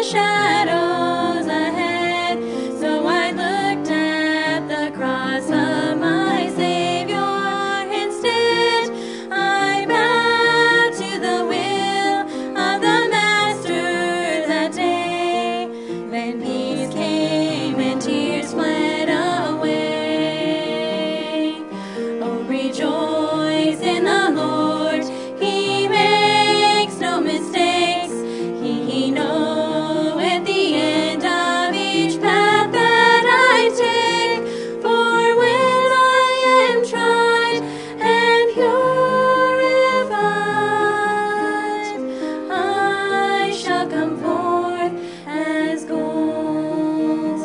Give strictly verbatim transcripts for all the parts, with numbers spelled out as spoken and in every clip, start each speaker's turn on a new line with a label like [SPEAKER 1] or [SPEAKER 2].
[SPEAKER 1] shadows ahead. So I looked at the cross of my Savior instead. I bowed to the will of the Master that day. Then peace came and tears fled away. Oh, rejoice in the Lord. He makes no mistakes. He knoweth the end of each path that I take. For when I am tried and purified, I shall come forth as gold.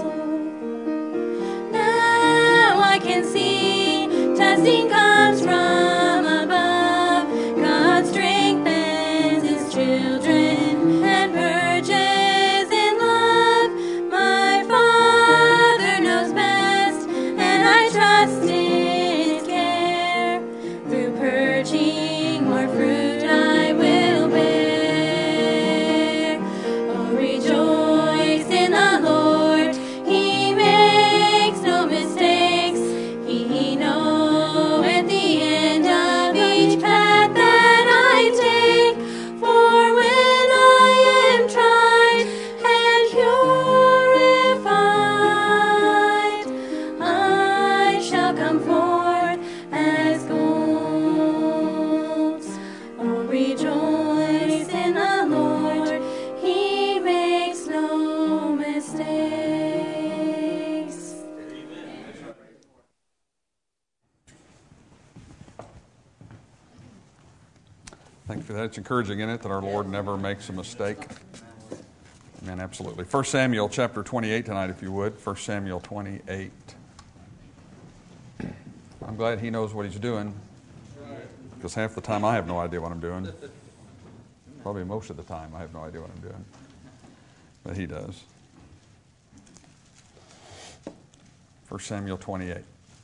[SPEAKER 1] Now I can see testing comes from above. God strengthens his children and purges in love. My Father knows best, and I trust in his care. Through purging, more fruit I will bear. Oh, rejoice in the Lord. He makes no mistakes. He knoweth the end of each path that I take. For when I am tried and purified, I shall come forth as gold. Oh, rejoice in the Lord. He makes no mistakes.
[SPEAKER 2] Thank you for that. It's encouraging, isn't it, that our Lord never makes a mistake? Amen, absolutely. First Samuel chapter twenty-eight tonight, if you would. First Samuel twenty-eight. I'm glad he knows what he's doing, because half the time I have no idea what I'm doing. Probably most of the time I have no idea what I'm doing. But he does. First Samuel twenty-eight.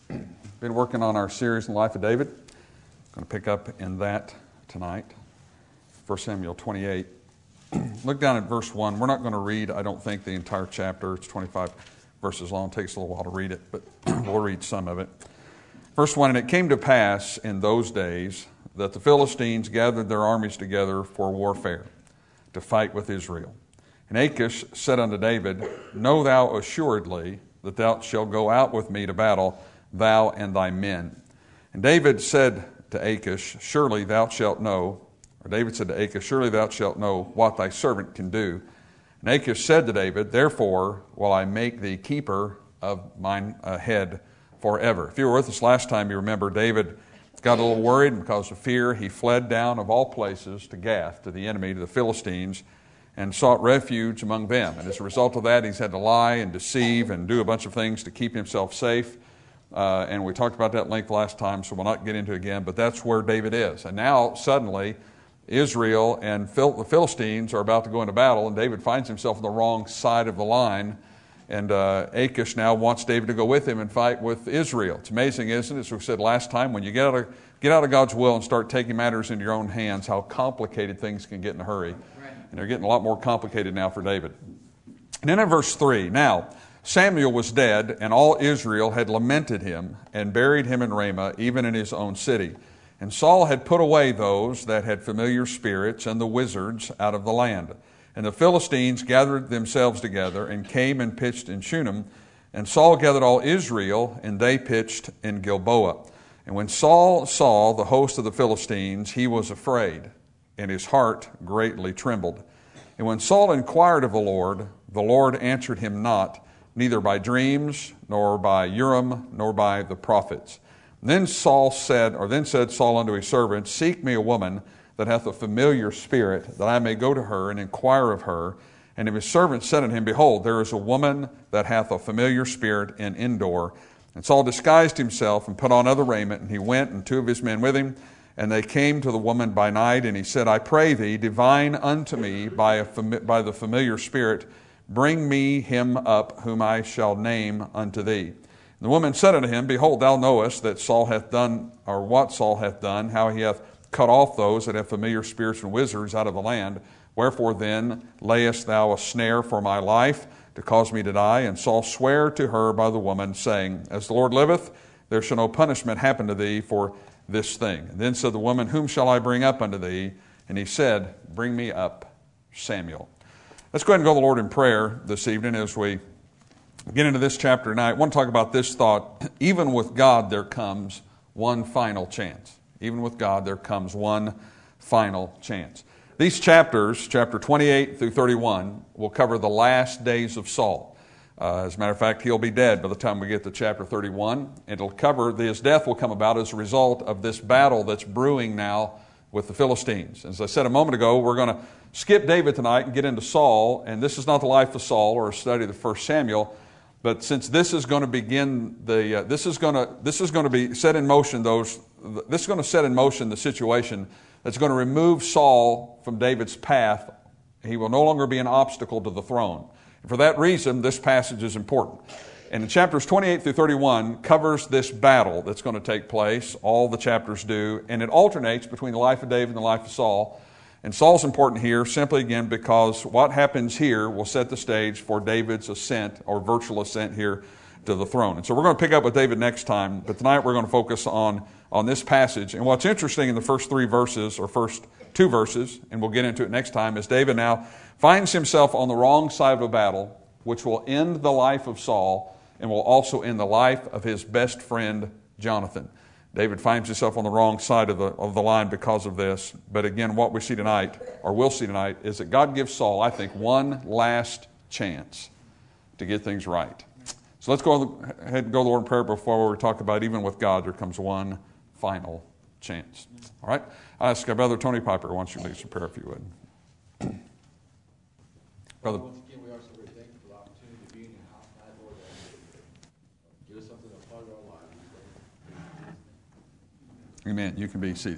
[SPEAKER 2] Been working on our series in the life of David. Going to pick up in that tonight. First Samuel twenty-eight. Look down at verse one. We're not going to read, I don't think, the entire chapter. It's twenty-five verses long. It takes a little while to read it, but we'll read some of it. Verse one, and it came to pass in those days that the Philistines gathered their armies together for warfare, to fight with Israel. And Achish said unto David, Know thou assuredly that thou shalt go out with me to battle, thou and thy men. And David said to Achish, Surely thou shalt know, or David said to Achish, Surely thou shalt know what thy servant can do. And Achish said to David, Therefore will I make thee keeper of mine uh, head forever. If you were with us last time, you remember David got a little worried because of fear. He fled down of all places to Gath, to the enemy, to the Philistines, and sought refuge among them. And as a result of that, he's had to lie and deceive and do a bunch of things to keep himself safe. Uh, and we talked about that at length last time, so we'll not get into it again, but that's where David is. And now, suddenly, Israel and Phil- the Philistines are about to go into battle, and David finds himself on the wrong side of the line. And uh, Achish now wants David to go with him and fight with Israel. It's amazing, isn't it? As we said last time, when you get out of, get out of God's will and start taking matters into your own hands, how complicated things can get in a hurry. Right. And they're getting a lot more complicated now for David. And then in verse three, now Samuel was dead, and all Israel had lamented him and buried him in Ramah, even in his own city. And Saul had put away those that had familiar spirits and the wizards out of the land. And the Philistines gathered themselves together and came and pitched in Shunem. And Saul gathered all Israel, and they pitched in Gilboa. And when Saul saw the host of the Philistines, he was afraid, and his heart greatly trembled. And when Saul inquired of the Lord, the Lord answered him not, neither by dreams, nor by Urim, nor by the prophets. And then Saul said, or then said Saul unto his servants, Seek me a woman that hath a familiar spirit, that I may go to her and inquire of her. And if his servant said unto him, Behold, there is a woman that hath a familiar spirit in Endor. And Saul disguised himself and put on other raiment, and he went, and two of his men with him. And they came to the woman by night, and he said, I pray thee, divine unto me by, a fami- by the familiar spirit, bring me him up, whom I shall name unto thee. And the woman said unto him, Behold, thou knowest that Saul hath done, or what Saul hath done, how he hath cut off those that have familiar spirits and wizards out of the land. Wherefore then layest thou a snare for my life, to cause me to die? And Saul sware to her by the woman, saying, As the Lord liveth, there shall no punishment happen to thee for this thing. And then said the woman, Whom shall I bring up unto thee? And he said, Bring me up Samuel. Let's go ahead and go to the Lord in prayer this evening as we get into this chapter tonight. I want to talk about this thought. Even with God, there comes one final chance. Even with God, there comes one final chance. These chapters, chapter twenty-eight through thirty-one, will cover the last days of Saul. Uh, as a matter of fact, he'll be dead by the time we get to chapter thirty-one. It'll cover, his death will come about as a result of this battle that's brewing now with the Philistines. As I said a moment ago, we're going to skip David tonight and get into Saul, and this is not the life of Saul or a study of the First Samuel, but since this is going to begin the, uh, this is going to this is going to be set in motion those, this is going to set in motion the situation that's going to remove Saul from David's path. He will no longer be an obstacle to the throne. And for that reason, this passage is important. And in chapters twenty-eight through thirty-one covers this battle that's going to take place. All the chapters do. And it alternates between the life of David and the life of Saul. And Saul's important here simply, again, because what happens here will set the stage for David's ascent, or virtual ascent here to the throne. And so we're going to pick up with David next time, but tonight we're going to focus on, on this passage. And what's interesting in the first three verses, or first two verses, and we'll get into it next time, is David now finds himself on the wrong side of a battle, which will end the life of Saul and will also end the life of his best friend, Jonathan. David finds himself on the wrong side of the, of the line because of this. But again, what we see tonight, or will see tonight, is that God gives Saul, I think, one last chance to get things right. So let's go ahead and go to the Lord in prayer before we talk about even with God, there comes one final chance. All right? I ask our Brother Tony Piper, why don't you lead us in prayer if you would. Brother.
[SPEAKER 3] Once again, we are so very thankful for the opportunity to be in your house tonight, Lord, that give us something that's part of our lives.
[SPEAKER 2] Amen. You can be seated.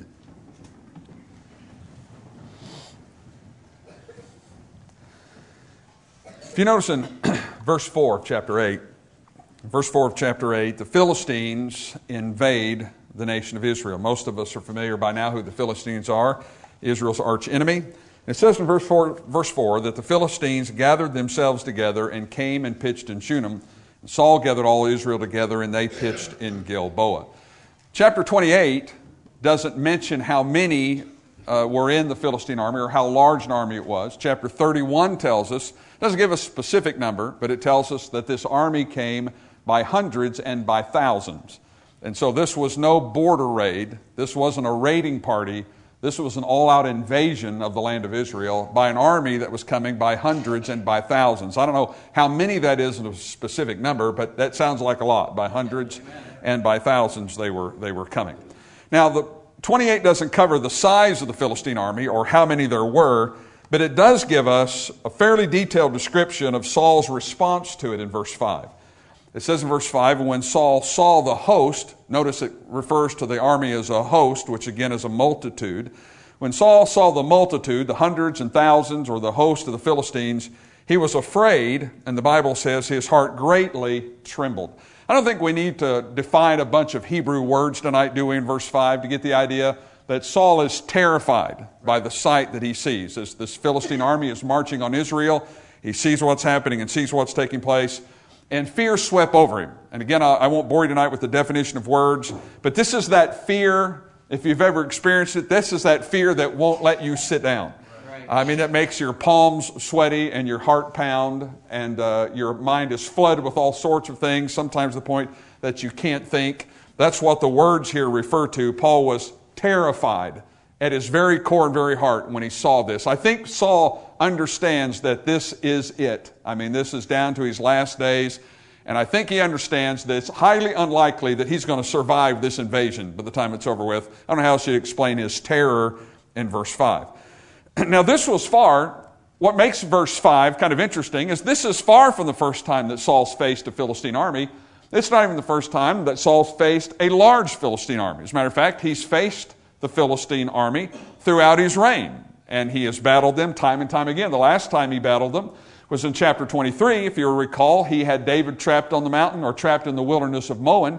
[SPEAKER 2] If you notice in verse four of chapter eight, verse four of chapter eight, the Philistines invade the nation of Israel. Most of us are familiar by now who the Philistines are, Israel's arch enemy. It says in verse four, verse four that the Philistines gathered themselves together and came and pitched in Shunem. Saul gathered all Israel together and they pitched in Gilboa. Chapter twenty-eight doesn't mention how many uh, were in the Philistine army or how large an army it was. Chapter thirty-one tells us, doesn't give a specific number, but it tells us that this army came by hundreds and by thousands. And so this was no border raid. This wasn't a raiding party. This was an all-out invasion of the land of Israel by an army that was coming by hundreds and by thousands. I don't know how many that is in a specific number, but that sounds like a lot. By hundreds and by thousands they were, they were coming. Now, the twenty-eight doesn't cover the size of the Philistine army or how many there were, but it does give us a fairly detailed description of Saul's response to it in verse five. It says in verse five, when Saul saw the host, notice it refers to the army as a host, which again is a multitude. When Saul saw the multitude, the hundreds and thousands, or the host of the Philistines, he was afraid, and the Bible says his heart greatly trembled. I don't think we need to define a bunch of Hebrew words tonight, do we, in verse five, to get the idea that Saul is terrified by the sight that he sees. As this Philistine army is marching on Israel, he sees what's happening and sees what's taking place, and fear swept over him. And again, I won't bore you tonight with the definition of words, but this is that fear, if you've ever experienced it, this is that fear that won't let you sit down. I mean, it makes your palms sweaty and your heart pound, and uh, your mind is flooded with all sorts of things, sometimes to the point that you can't think. That's what the words here refer to. Paul was terrified at his very core and very heart when he saw this. I think Saul understands that this is it. I mean, this is down to his last days, and I think he understands that it's highly unlikely that he's going to survive this invasion by the time it's over with. I don't know how else you'd explain his terror in verse five. Now, this was far, what makes verse five kind of interesting is this is far from the first time that Saul's faced a Philistine army. It's not even the first time that Saul's faced a large Philistine army. As a matter of fact, he's faced the Philistine army throughout his reign, and he has battled them time and time again. The last time he battled them was in chapter twenty-three. If you recall, he had David trapped on the mountain or trapped in the wilderness of Moab,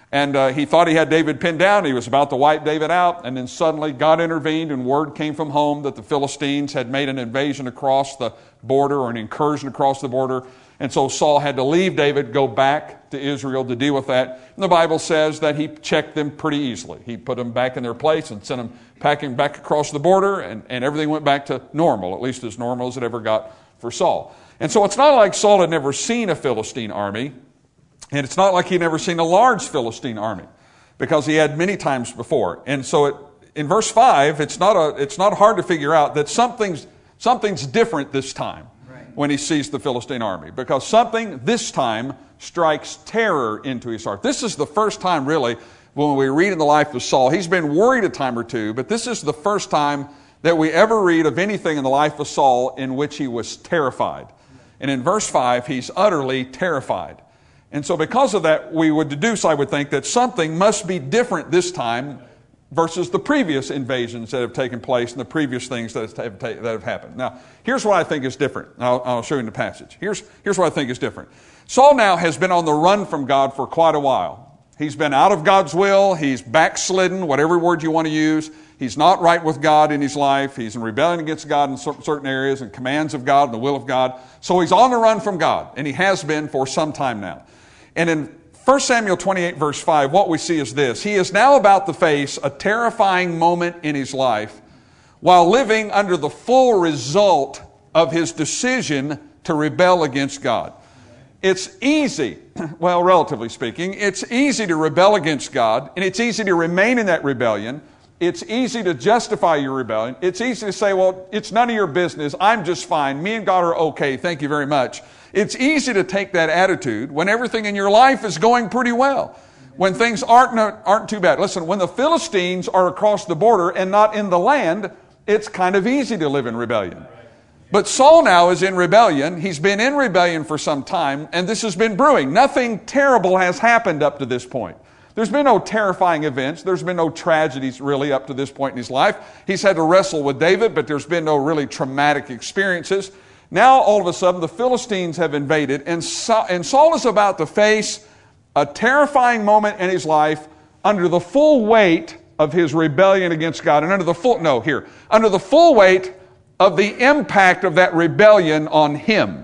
[SPEAKER 2] And uh, he thought he had David pinned down. He was about to wipe David out. And then suddenly God intervened and word came from home that the Philistines had made an invasion across the border, or an incursion across the border. And so Saul had to leave David, go back to Israel to deal with that. And the Bible says that he checked them pretty easily. He put them back in their place and sent them packing back across the border, and, and everything went back to normal, at least as normal as it ever got for Saul. And so it's not like Saul had never seen a Philistine army, and it's not like he'd never seen a large Philistine army, because he had many times before. And so it, in verse five, it's not a, it's not hard to figure out that something's, something's different this time when he sees the Philistine army, because something this time strikes terror into his heart. This is the first time, really, when we read in the life of Saul. He's been worried a time or two, but this is the first time that we ever read of anything in the life of Saul in which he was terrified. And in verse five, he's utterly terrified. And so because of that, we would deduce, I would think, that something must be different this time versus the previous invasions that have taken place and the previous things that have, that have happened. Now, here's what I think is different. I'll, I'll show you in the passage. Here's, here's what I think is different. Saul now has been on the run from God for quite a while. He's been out of God's will. He's backslidden, whatever word you want to use. He's not right with God in his life. He's in rebellion against God in certain areas and commands of God and the will of God. So he's on the run from God, and he has been for some time now. And in First Samuel twenty-eight, verse five, what we see is this. He is now about to face a terrifying moment in his life while living under the full result of his decision to rebel against God. It's easy, well, relatively speaking, it's easy to rebel against God, and it's easy to remain in that rebellion. It's easy to justify your rebellion. It's easy to say, well, it's none of your business. I'm just fine. Me and God are okay. Thank you very much. It's easy to take that attitude when everything in your life is going pretty well, when things aren't, aren't too bad. Listen, when the Philistines are across the border and not in the land, it's kind of easy to live in rebellion. But Saul now is in rebellion. He's been in rebellion for some time, and this has been brewing. Nothing terrible has happened up to this point. There's been no terrifying events. There's been no tragedies really up to this point in his life. He's had to wrestle with David, but there's been no really traumatic experiences. Now, all of a sudden, the Philistines have invaded, and Saul is about to face a terrifying moment in his life under the full weight of his rebellion against God, and under the full, no, here, under the full weight of the impact of that rebellion on him.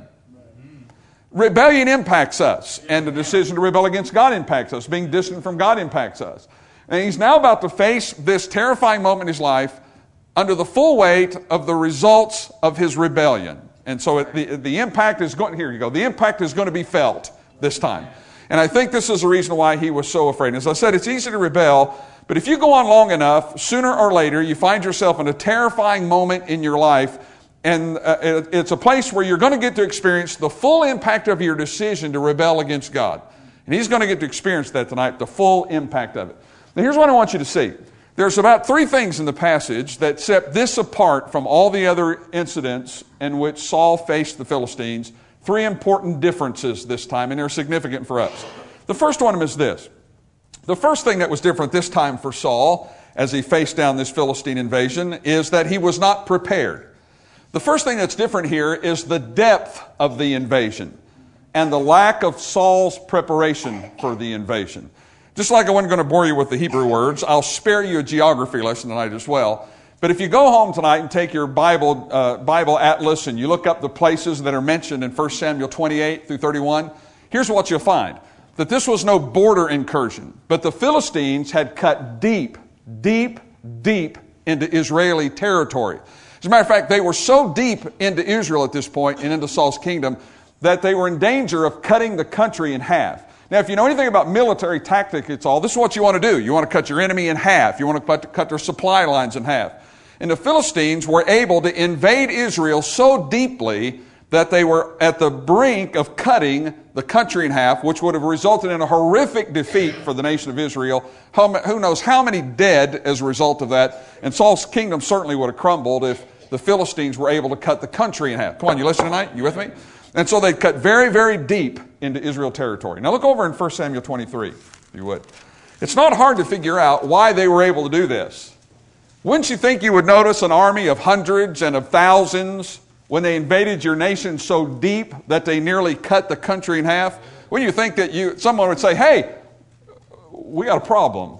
[SPEAKER 2] Rebellion impacts us, and the decision to rebel against God impacts us. Being distant from God impacts us. And he's now about to face this terrifying moment in his life under the full weight of the results of his rebellion. And so it, the, the impact is going, here you go, the impact is going to be felt this time. And I think this is the reason why he was so afraid. As I said, it's easy to rebel, but if you go on long enough, sooner or later, you find yourself in a terrifying moment in your life, and uh, it, it's a place where you're going to get to experience the full impact of your decision to rebel against God. And he's going to get to experience that tonight, the full impact of it. Now here's what I want you to see. There's about three things in the passage that set this apart from all the other incidents in which Saul faced the Philistines. Three important differences this time, and they're significant for us. The first one is this. The first thing that was different this time for Saul, as he faced down this Philistine invasion, is that he was not prepared. The first thing that's different here is the depth of the invasion and the lack of Saul's preparation for the invasion. Just like I wasn't going to bore you with the Hebrew words, I'll spare you a geography lesson tonight as well. But if you go home tonight and take your Bible uh, Bible atlas and you look up the places that are mentioned in First Samuel twenty-eight through thirty-one, here's what you'll find. That this was no border incursion, but the Philistines had cut deep, deep, deep into Israeli territory. As a matter of fact, they were so deep into Israel at this point and into Saul's kingdom that they were in danger of cutting the country in half. Now, if you know anything about military tactics, it's all, this is what you want to do. You want to cut your enemy in half. You want to cut, cut their supply lines in half. And the Philistines were able to invade Israel so deeply that they were at the brink of cutting the country in half, which would have resulted in a horrific defeat for the nation of Israel. Who knows how many dead as a result of that. And Saul's kingdom certainly would have crumbled if the Philistines were able to cut the country in half. Come on, you listening tonight? You with me? And so they cut very, very deep into Israel territory. Now look over in First Samuel twenty-three, if you would. It's not hard to figure out why they were able to do this. Wouldn't you think you would notice an army of hundreds and of thousands when they invaded your nation so deep that they nearly cut the country in half? Wouldn't you think that you someone would say, hey, we got a problem.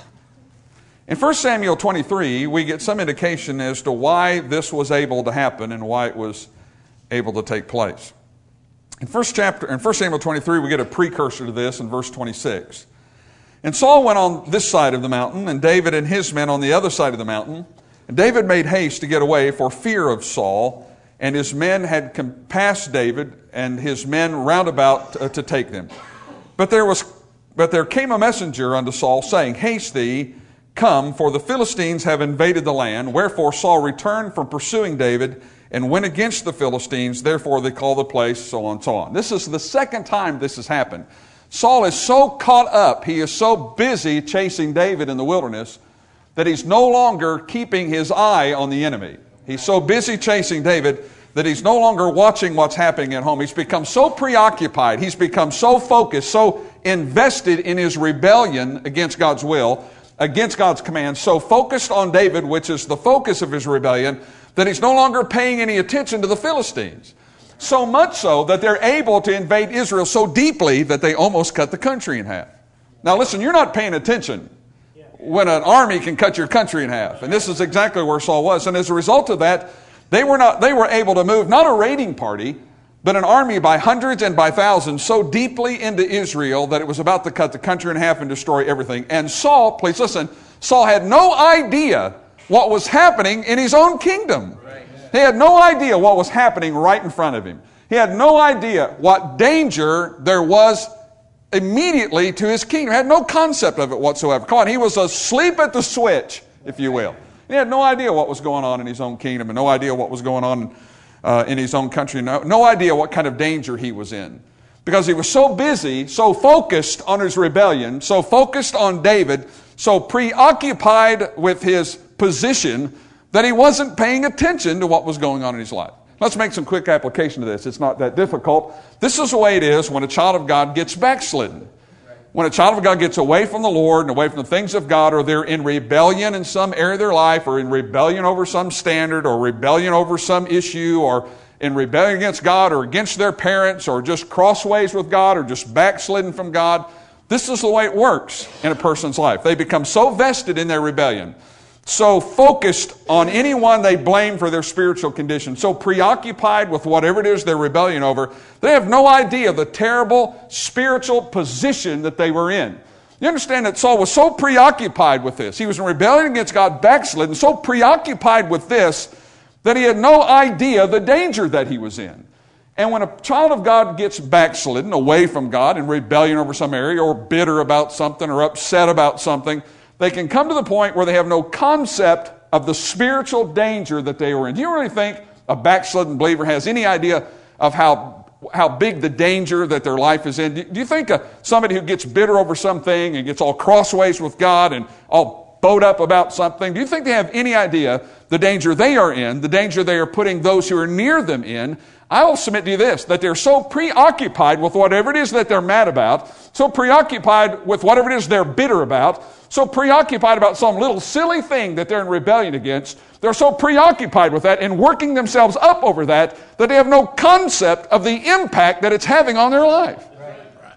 [SPEAKER 2] In First Samuel twenty-three, we get some indication as to why this was able to happen and why it was able to take place. In First chapter, in First Samuel twenty-three, we get a precursor to this in verse twenty-six. And Saul went on this side of the mountain, and David and his men on the other side of the mountain. And David made haste to get away for fear of Saul, and his men had compassed David and his men round about uh, to take them. But there was, but there came a messenger unto Saul, saying, Haste thee, come, for the Philistines have invaded the land. Wherefore Saul returned from pursuing David and went against the Philistines. Therefore they call the place, so on and so on. This is the second time this has happened. Saul is so caught up, he is so busy chasing David in the wilderness, that he's no longer keeping his eye on the enemy. He's so busy chasing David that he's no longer watching what's happening at home. He's become so preoccupied, he's become so focused, so invested in his rebellion against God's will, against God's command, so focused on David, which is the focus of his rebellion, that he's no longer paying any attention to the Philistines. So much so that they're able to invade Israel so deeply that they almost cut the country in half. Now listen, you're not paying attention when an army can cut your country in half. And this is exactly where Saul was. And as a result of that, they were not, they were able to move not a raiding party, but an army by hundreds and by thousands so deeply into Israel that it was about to cut the country in half and destroy everything. And Saul, please listen, Saul had no idea what was happening in his own kingdom. He had no idea what was happening right in front of him. He had no idea what danger there was immediately to his kingdom. He had no concept of it whatsoever. Come on, he was asleep at the switch, if you will. He had no idea what was going on in his own kingdom and no idea what was going on Uh, in his own country, no, no idea what kind of danger he was in. Because he was so busy, so focused on his rebellion, so focused on David, so preoccupied with his position, that he wasn't paying attention to what was going on in his life. Let's make some quick application to this. It's not that difficult. This is the way it is when a child of God gets backslidden. When a child of God gets away from the Lord and away from the things of God, or they're in rebellion in some area of their life, or in rebellion over some standard, or rebellion over some issue, or in rebellion against God, or against their parents, or just crossways with God, or just backslidden from God, this is the way it works in a person's life. They become so vested in their rebellion, so focused on anyone they blame for their spiritual condition, so preoccupied with whatever it is they're rebellion over, they have no idea the terrible spiritual position that they were in. You understand that Saul was so preoccupied with this. He was in rebellion against God, backslidden, so preoccupied with this that he had no idea the danger that he was in. And when a child of God gets backslidden, away from God, in rebellion over some area, or bitter about something, or upset about something, they can come to the point where they have no concept of the spiritual danger that they were in. Do you really think a backslidden believer has any idea of how, how big the danger that their life is in? Do you think uh, somebody who gets bitter over something and gets all crossways with God and all bowed up about something, do you think they have any idea the danger they are in, the danger they are putting those who are near them in? I will submit to you this, that they're so preoccupied with whatever it is that they're mad about, so preoccupied with whatever it is they're bitter about, so preoccupied about some little silly thing that they're in rebellion against, they're so preoccupied with that and working themselves up over that, that they have no concept of the impact that it's having on their life.
[SPEAKER 4] Right. Right.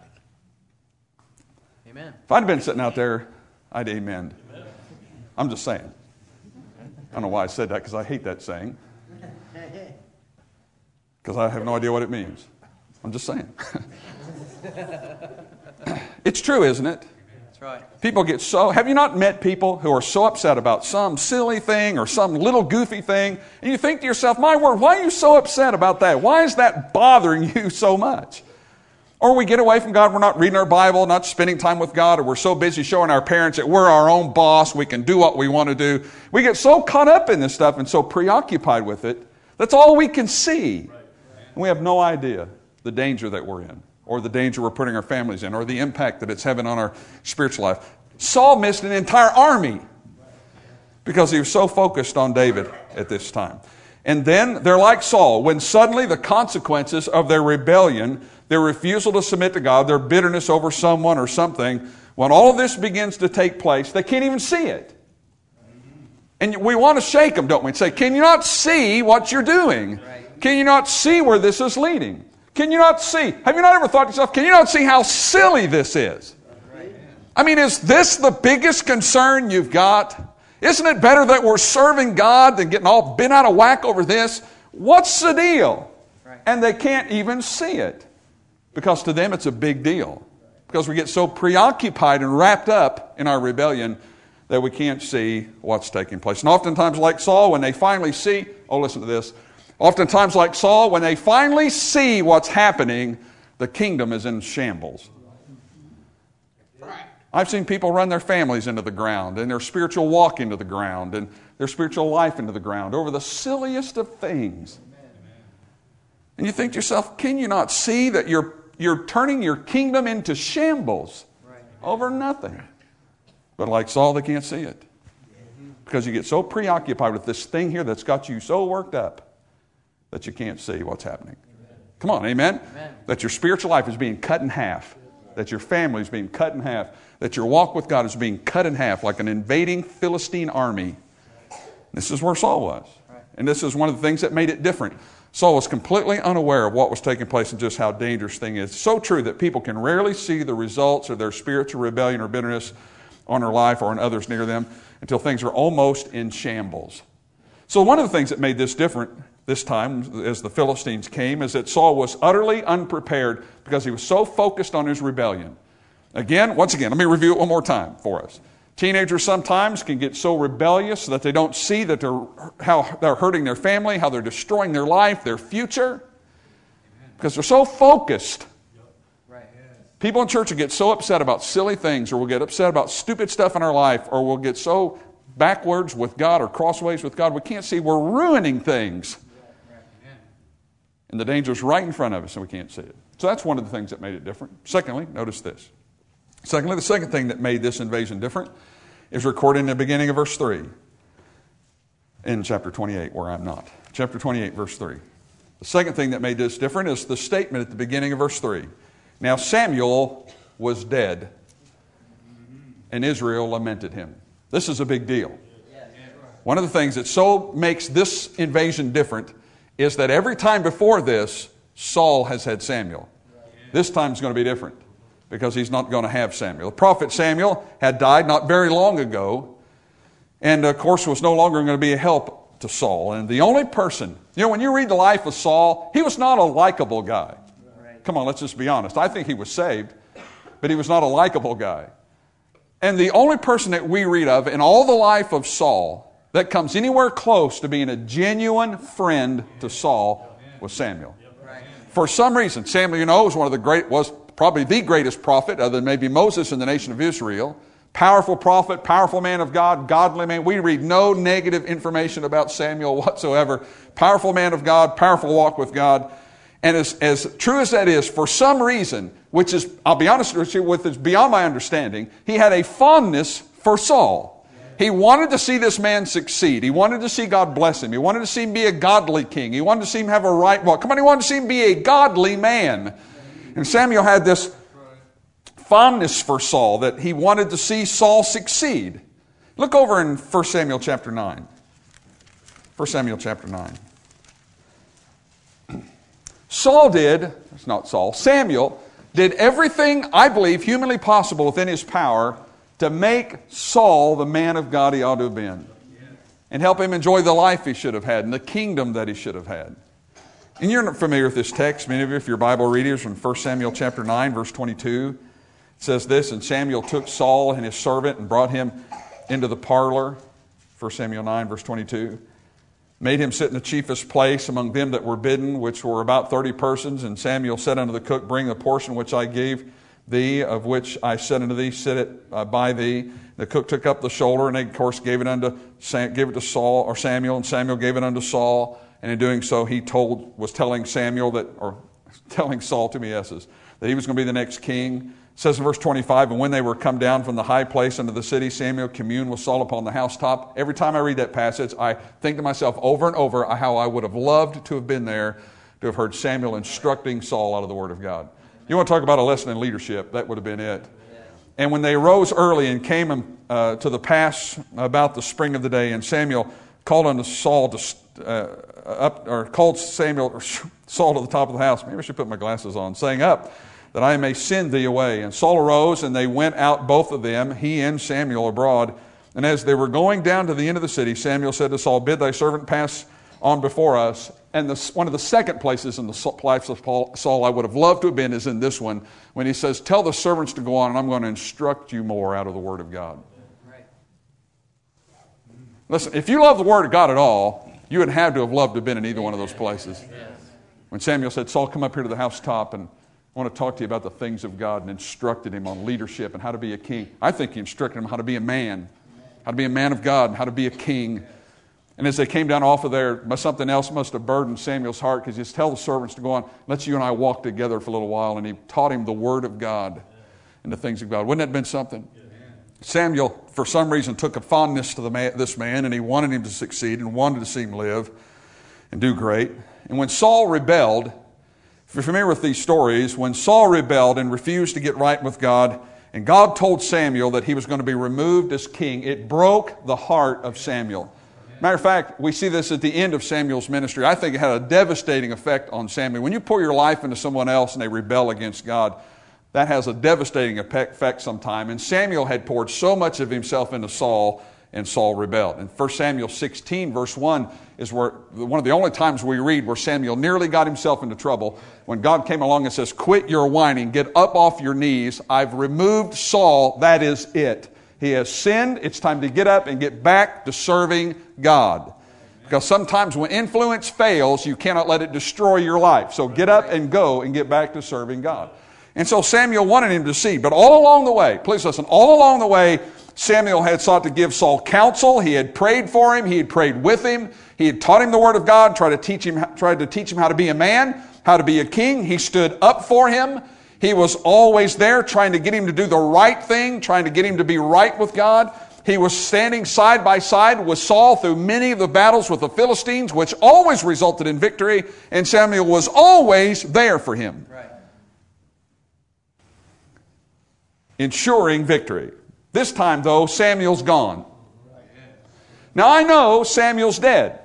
[SPEAKER 4] Amen.
[SPEAKER 2] If I'd been sitting out there, I'd amen. Amen. I'm just saying. I don't know why I said that, because I hate that saying. Because I have no idea what it means. I'm just saying. It's true, isn't it?
[SPEAKER 4] That's right.
[SPEAKER 2] People get so... Have you not met people who are so upset about some silly thing or some little goofy thing, and you think to yourself, my word, why are you so upset about that? Why is that bothering you so much? Or we get away from God, we're not reading our Bible, not spending time with God, or we're so busy showing our parents that we're our own boss, we can do what we want to do. We get so caught up in this stuff and so preoccupied with it, that's all we can see. And we have no idea the danger that we're in, or the danger we're putting our families in, or the impact that it's having on our spiritual life. Saul missed an entire army because he was so focused on David at this time. And then they're like Saul, when suddenly the consequences of their rebellion, their refusal to submit to God, their bitterness over someone or something, when all of this begins to take place, they can't even see it. And we want to shake them, don't we? And say, can you not see what you're doing? Can you not see where this is leading? Can you not see? Have you not ever thought to yourself, can you not see how silly this is? I mean, is this the biggest concern you've got? Isn't it better that we're serving God than getting all bent out of whack over this? What's the deal?
[SPEAKER 4] Right.
[SPEAKER 2] And they can't even see it because to them it's a big deal. Because we get so preoccupied and wrapped up in our rebellion that we can't see what's taking place. And oftentimes like Saul, when they finally see, oh, listen to this. Oftentimes like Saul, when they finally see what's happening, the kingdom is in shambles. I've seen people run their families into the ground and their spiritual walk into the ground and their spiritual life into the ground over the silliest of things. And you think to yourself, can you not see that you're, you're turning your kingdom into shambles over nothing? But like Saul, they can't see it. Because you get so preoccupied with this thing here that's got you so worked up that you can't see what's happening. Come on, amen?
[SPEAKER 4] Amen.
[SPEAKER 2] That your spiritual life is being cut in half. That your family is being cut in half. That your walk with God is being cut in half like an invading Philistine army. This is where Saul was. And this is one of the things that made it different. Saul was completely unaware of what was taking place and just how dangerous the thing is. It's so true that people can rarely see the results of their spiritual rebellion or bitterness on their life or on others near them until things are almost in shambles. So one of the things that made this different this time as the Philistines came is that Saul was utterly unprepared because he was so focused on his rebellion. Again, once again, let me review it one more time for us. Teenagers sometimes can get so rebellious that they don't see that they're, how they're hurting their family, how they're destroying their life, their future, because they're so focused. People in church will get so upset about silly things, or we'll get upset about stupid stuff in our life, or we'll get so backwards with God or crossways with God, we can't see we're ruining things. And the danger is right in front of us and we can't see it. So that's one of the things that made it different. Secondly, notice this. Secondly, the second thing that made this invasion different is recorded in the beginning of verse three in chapter twenty-eight, where I'm not. Chapter twenty-eight, verse three. The second thing that made this different is the statement at the beginning of verse three. Now Samuel was dead, and Israel lamented him. This is a big deal. One of the things that so makes this invasion different is that every time before this, Saul has had Samuel. This time is going to be different because he's not going to have Samuel. The prophet Samuel had died not very long ago, and of course was no longer going to be a help to Saul. And the only person, you know, when you read the life of Saul, he was not a likable guy. Come on, let's just be honest. I think he was saved, but he was not a likable guy. And the only person that we read of in all the life of Saul that comes anywhere close to being a genuine friend to Saul was Samuel. For some reason, Samuel, you know, was one of the great, was probably the greatest prophet, other than maybe Moses in the nation of Israel. Powerful prophet, powerful man of God, godly man. We read no negative information about Samuel whatsoever. Powerful man of God, powerful walk with God. And as, as true as that is, for some reason, which is, I'll be honest with you, with is beyond my understanding, he had a fondness for Saul. He wanted to see this man succeed. He wanted to see God bless him. He wanted to see him be a godly king. He wanted to see him have a right walk. Come on, he wanted to see him be a godly man. And Samuel had this fondness for Saul, that he wanted to see Saul succeed. Look over in First Samuel chapter nine. First Samuel chapter nine. Saul did, it's not Saul, Samuel did everything, I believe, humanly possible within his power to make Saul the man of God he ought to have been. And help him enjoy the life he should have had and the kingdom that he should have had. And you're not familiar with this text. Many of you, if you're Bible readers, from First Samuel chapter nine, verse twenty-two, it says this, and Samuel took Saul and his servant and brought him into the parlor. First Samuel nine, verse twenty-two. Made him sit in the chiefest place among them that were bidden, which were about thirty persons. And Samuel said unto the cook, bring the portion which I gave thee, of which I said unto thee, sit it uh, by thee. The cook took up the shoulder, and they, of course, gave it unto Sam, gave it to Saul or Samuel, and Samuel gave it unto Saul. And in doing so, he told was telling Samuel that, or telling Saul, too many S's, that he was going to be the next king. It says in verse twenty-five, and when they were come down from the high place unto the city, Samuel communed with Saul upon the housetop. Every time I read that passage, I think to myself over and over how I would have loved to have been there to have heard Samuel instructing Saul out of the Word of God. You want to talk about a lesson in leadership, that would have been it. And when they rose early and came uh, to the pass about the spring of the day, and Samuel called unto Saul to uh, up, or called Samuel or Saul to the top of the house. Maybe I should put my glasses on, saying, up. that I may send thee away. And Saul arose, and they went out both of them, he and Samuel, abroad. And as they were going down to the end of the city, Samuel said to Saul, bid thy servant pass on before us. And the, one of the second places in the life of Paul, Saul I would have loved to have been is in this one, when he says, tell the servants to go on, and I'm going to instruct you more out of the Word of God. Right. Listen, if you love the Word of God at all, you would have to have loved to have been in either one of those places. Yes. When Samuel said, Saul, come up here to the housetop, and I want to talk to you about the things of God, and instructed him on leadership and how to be a king. I think he instructed him how to be a man, how to be a man of God, and how to be a king. And as they came down off of there, something else must have burdened Samuel's heart, because he says, tell the servants to go on. Let's you and I walk together for a little while. And he taught him the Word of God and the things of God. Wouldn't that have been something? Samuel, for some reason, took a fondness to the man, this man, and he wanted him to succeed and wanted to see him live and do great. And when Saul rebelled, if you're familiar with these stories, when Saul rebelled and refused to get right with God, and God told Samuel that he was going to be removed as king, it broke the heart of Samuel. Matter of fact, we see this at the end of Samuel's ministry. I think it had a devastating effect on Samuel. When you pour your life into someone else and they rebel against God, that has a devastating effect sometime. And Samuel had poured so much of himself into Saul, and Saul rebelled. And First Samuel sixteen, verse one, is where one of the only times we read where Samuel nearly got himself into trouble, when God came along and says, quit your whining, get up off your knees. I've removed Saul, that is it. He has sinned. It's time to get up and get back to serving God. Because sometimes when influence fails, you cannot let it destroy your life. So get up and go and get back to serving God. And so Samuel wanted him to see. But all along the way, please listen, all along the way, Samuel had sought to give Saul counsel. He had prayed for him. He had prayed with him. He had taught him the Word of God, tried to teach him, tried to teach him how to be a man, how to be a king. He stood up for him. He was always there trying to get him to do the right thing, trying to get him to be right with God. He was standing side by side with Saul through many of the battles with the Philistines, which always resulted in victory, and Samuel was always there for him. Right. Ensuring victory. This time, though, Samuel's gone. Now, I know Samuel's dead.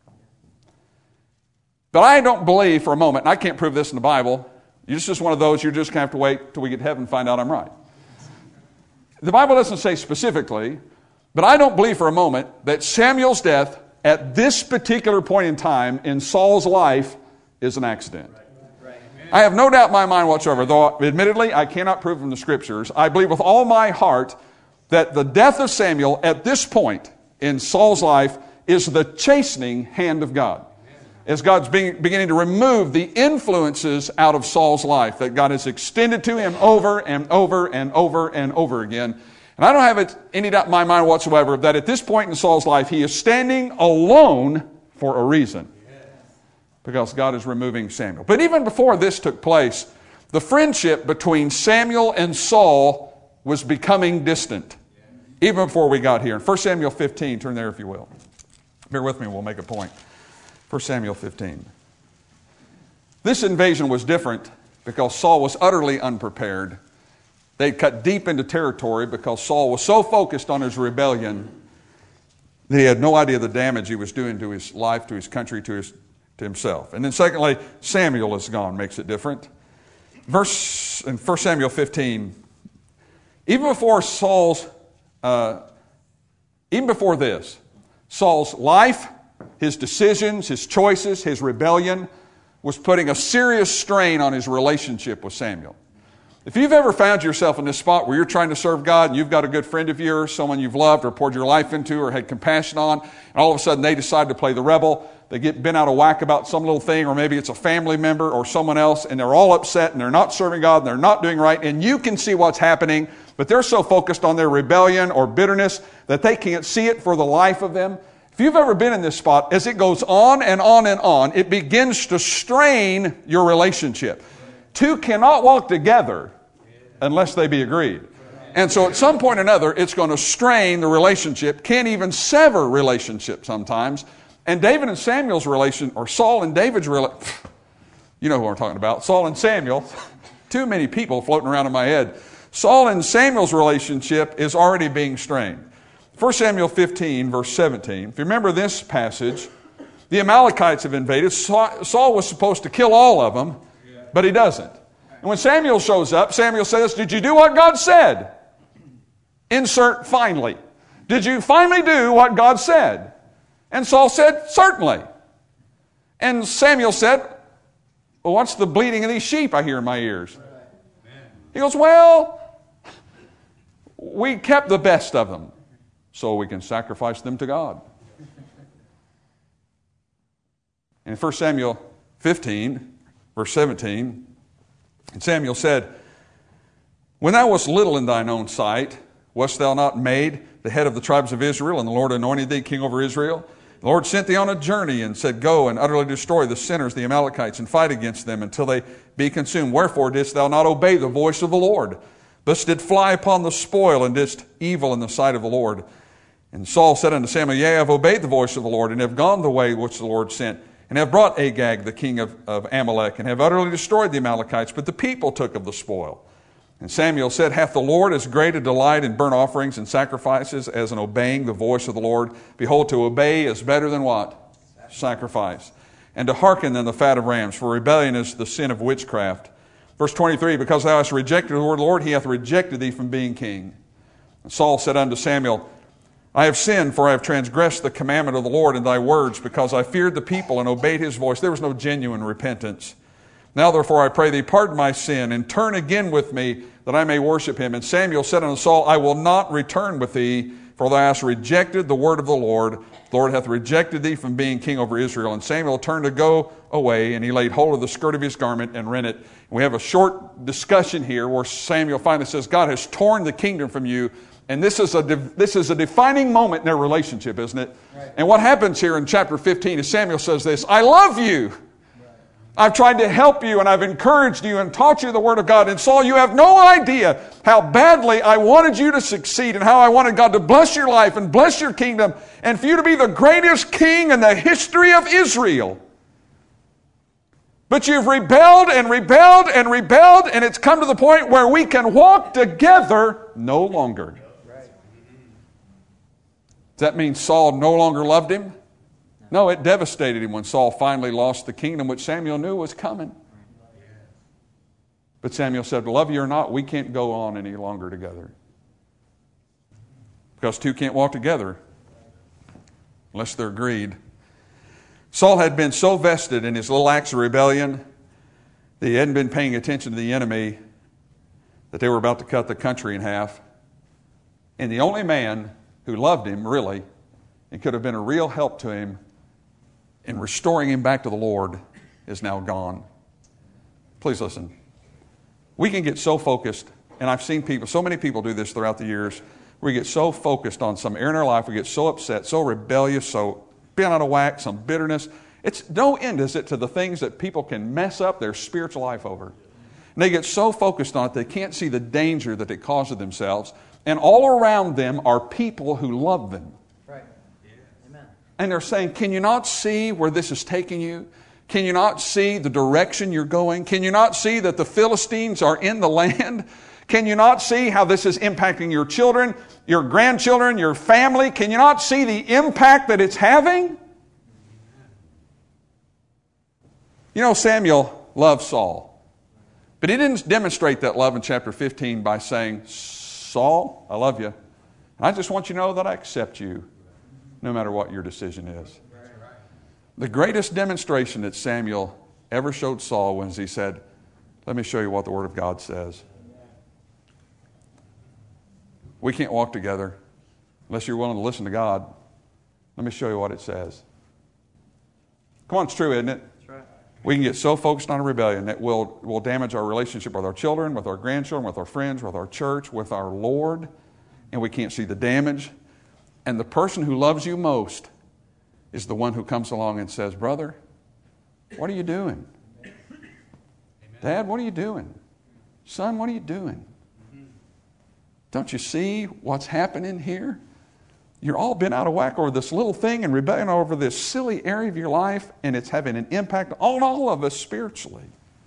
[SPEAKER 2] But I don't believe for a moment, and I can't prove this in the Bible, it's just one of those, you're just going to have to wait till we get to heaven and find out I'm right. The Bible doesn't say specifically, but I don't believe for a moment that Samuel's death at this particular point in time in Saul's life is an accident. I have no doubt in my mind whatsoever, though admittedly I cannot prove from the Scriptures. I believe with all my heart that the death of Samuel at this point in Saul's life is the chastening hand of God. As God's being, beginning to remove the influences out of Saul's life that God has extended to him over and over and over and over again. And I don't have it, any doubt in my mind whatsoever that at this point in Saul's life, he is standing alone for a reason. Because God is removing Samuel. But even before this took place, the friendship between Samuel and Saul was becoming distant. Even before we got here. In First Samuel fifteen, turn there if you will. Bear with me, we'll make a point. First Samuel fifteen. This invasion was different because Saul was utterly unprepared. They'd cut deep into territory because Saul was so focused on his rebellion that he had no idea the damage he was doing to his life, to his country, to his to himself. And then secondly, Samuel is gone, makes it different. Verse in First Samuel fifteen, even before Saul's, uh, even before this, Saul's life, his decisions, his choices, his rebellion was putting a serious strain on his relationship with Samuel. If you've ever found yourself in this spot where you're trying to serve God and you've got a good friend of yours, someone you've loved or poured your life into or had compassion on, and all of a sudden they decide to play the rebel, they get bent out of whack about some little thing, or maybe it's a family member or someone else, and they're all upset and they're not serving God and they're not doing right, and you can see what's happening, but they're so focused on their rebellion or bitterness that they can't see it for the life of them. If you've ever been in this spot, as it goes on and on and on, it begins to strain your relationship. Two cannot walk together unless they be agreed. And so at some point or another, it's going to strain the relationship, can't even sever relationships sometimes. And David and Samuel's relation, or Saul and David's relation, you know who I'm talking about, Saul and Samuel, too many people floating around in my head. Saul and Samuel's relationship is already being strained. First Samuel fifteen, verse seventeen. If you remember this passage, the Amalekites have invaded. Saul was supposed to kill all of them, but he doesn't. And when Samuel shows up, Samuel says, did you do what God said? Insert finally. Did you finally do what God said? And Saul said, certainly. And Samuel said, well, what's the bleating of these sheep I hear in my ears? He goes, well, we kept the best of them so we can sacrifice them to God. In First Samuel fifteen, verse seventeen, and Samuel said, when thou wast little in thine own sight, wast thou not made the head of the tribes of Israel, and the Lord anointed thee king over Israel? The Lord sent thee on a journey and said, go and utterly destroy the sinners, the Amalekites, and fight against them until they be consumed. Wherefore didst thou not obey the voice of the Lord, but did fly upon the spoil, and didst evil in the sight of the Lord? And Saul said unto Samuel, yea, I have obeyed the voice of the Lord, and have gone the way which the Lord sent, and have brought Agag, the king of, of Amalek, and have utterly destroyed the Amalekites, but the people took of the spoil. And Samuel said, hath the Lord as great a delight in burnt offerings and sacrifices as in obeying the voice of the Lord? Behold, to obey is better than what? Sacrifice. And to hearken than the fat of rams, for rebellion is the sin of witchcraft. Verse twenty-three, because thou hast rejected the word of the Lord, he hath rejected thee from being king. And Saul said unto Samuel, I have sinned, for I have transgressed the commandment of the Lord in thy words, because I feared the people and obeyed his voice. There was no genuine repentance. Now therefore I pray thee, pardon my sin, and turn again with me, that I may worship him. And Samuel said unto Saul, I will not return with thee, for thou hast rejected the word of the Lord. The Lord hath rejected thee from being king over Israel. And Samuel turned to go away, and he laid hold of the skirt of his garment and rent it. And we have a short discussion here where Samuel finally says, God has torn the kingdom from you. And this is a this is a defining moment in their relationship, isn't it? Right. And what happens here in chapter fifteen is Samuel says this, I love you. Right. I've tried to help you, and I've encouraged you and taught you the word of God. And Saul, you have no idea how badly I wanted you to succeed and how I wanted God to bless your life and bless your kingdom and for you to be the greatest king in the history of Israel. But you've rebelled and rebelled and rebelled, and it's come to the point where we can walk together no longer. Does that mean Saul no longer loved him? No, it devastated him when Saul finally lost the kingdom, which Samuel knew was coming. But Samuel said, love you or not, we can't go on any longer together. Because two can't walk together unless they're agreed. Saul had been so vested in his little acts of rebellion that he hadn't been paying attention to the enemy, that they were about to cut the country in half. And the only man who loved him, really, and could have been a real help to him in restoring him back to the Lord, is now gone. Please listen. We can get so focused, and I've seen people, so many people do this throughout the years, we get so focused on some area in our life, we get so upset, so rebellious, so bent out of whack, some bitterness. It's no end, is it, to the things that people can mess up their spiritual life over. And they get so focused on it, they can't see the danger that it causes themselves. And all around them are people who love them.
[SPEAKER 4] Right. Amen.
[SPEAKER 2] And they're saying, can you not see where this is taking you? Can you not see the direction you're going? Can you not see that the Philistines are in the land? Can you not see how this is impacting your children, your grandchildren, your family? Can you not see the impact that it's having? You know, Samuel loved Saul. But he didn't demonstrate that love in chapter fifteen by saying, Saul, I love you. And I just want you to know that I accept you no matter what your decision is. The greatest demonstration that Samuel ever showed Saul was he said, let me show you what the Word of God says. We can't walk together unless you're willing to listen to God. Let me show you what it says. Come on, it's true, isn't it? We can get so focused on rebellion that we'll, we'll damage our relationship with our children, with our grandchildren, with our friends, with our church, with our Lord, and we can't see the damage. And the person who loves you most is the one who comes along and says, brother, what are you doing? Amen. Dad, what are you doing? Son, what are you doing? Mm-hmm. Don't you see what's happening here? You're all been out of whack over this little thing and rebellion over this silly area of your life, and it's having an impact on all of us spiritually.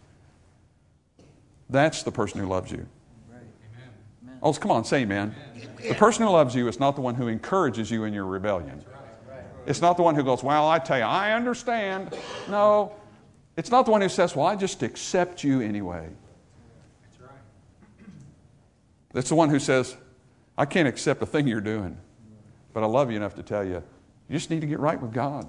[SPEAKER 2] That's the person who loves you.
[SPEAKER 4] Right. Amen.
[SPEAKER 2] Oh, come on, say amen. Amen. The person who loves you is not the one who encourages you in your rebellion.
[SPEAKER 4] Right.
[SPEAKER 2] It's not the one who goes, well, I tell you, I understand. No, it's not the one who says, well, I just accept you anyway. That's the one who says, I can't accept a thing you're doing, but I love you enough to tell you, you just need to get right with God.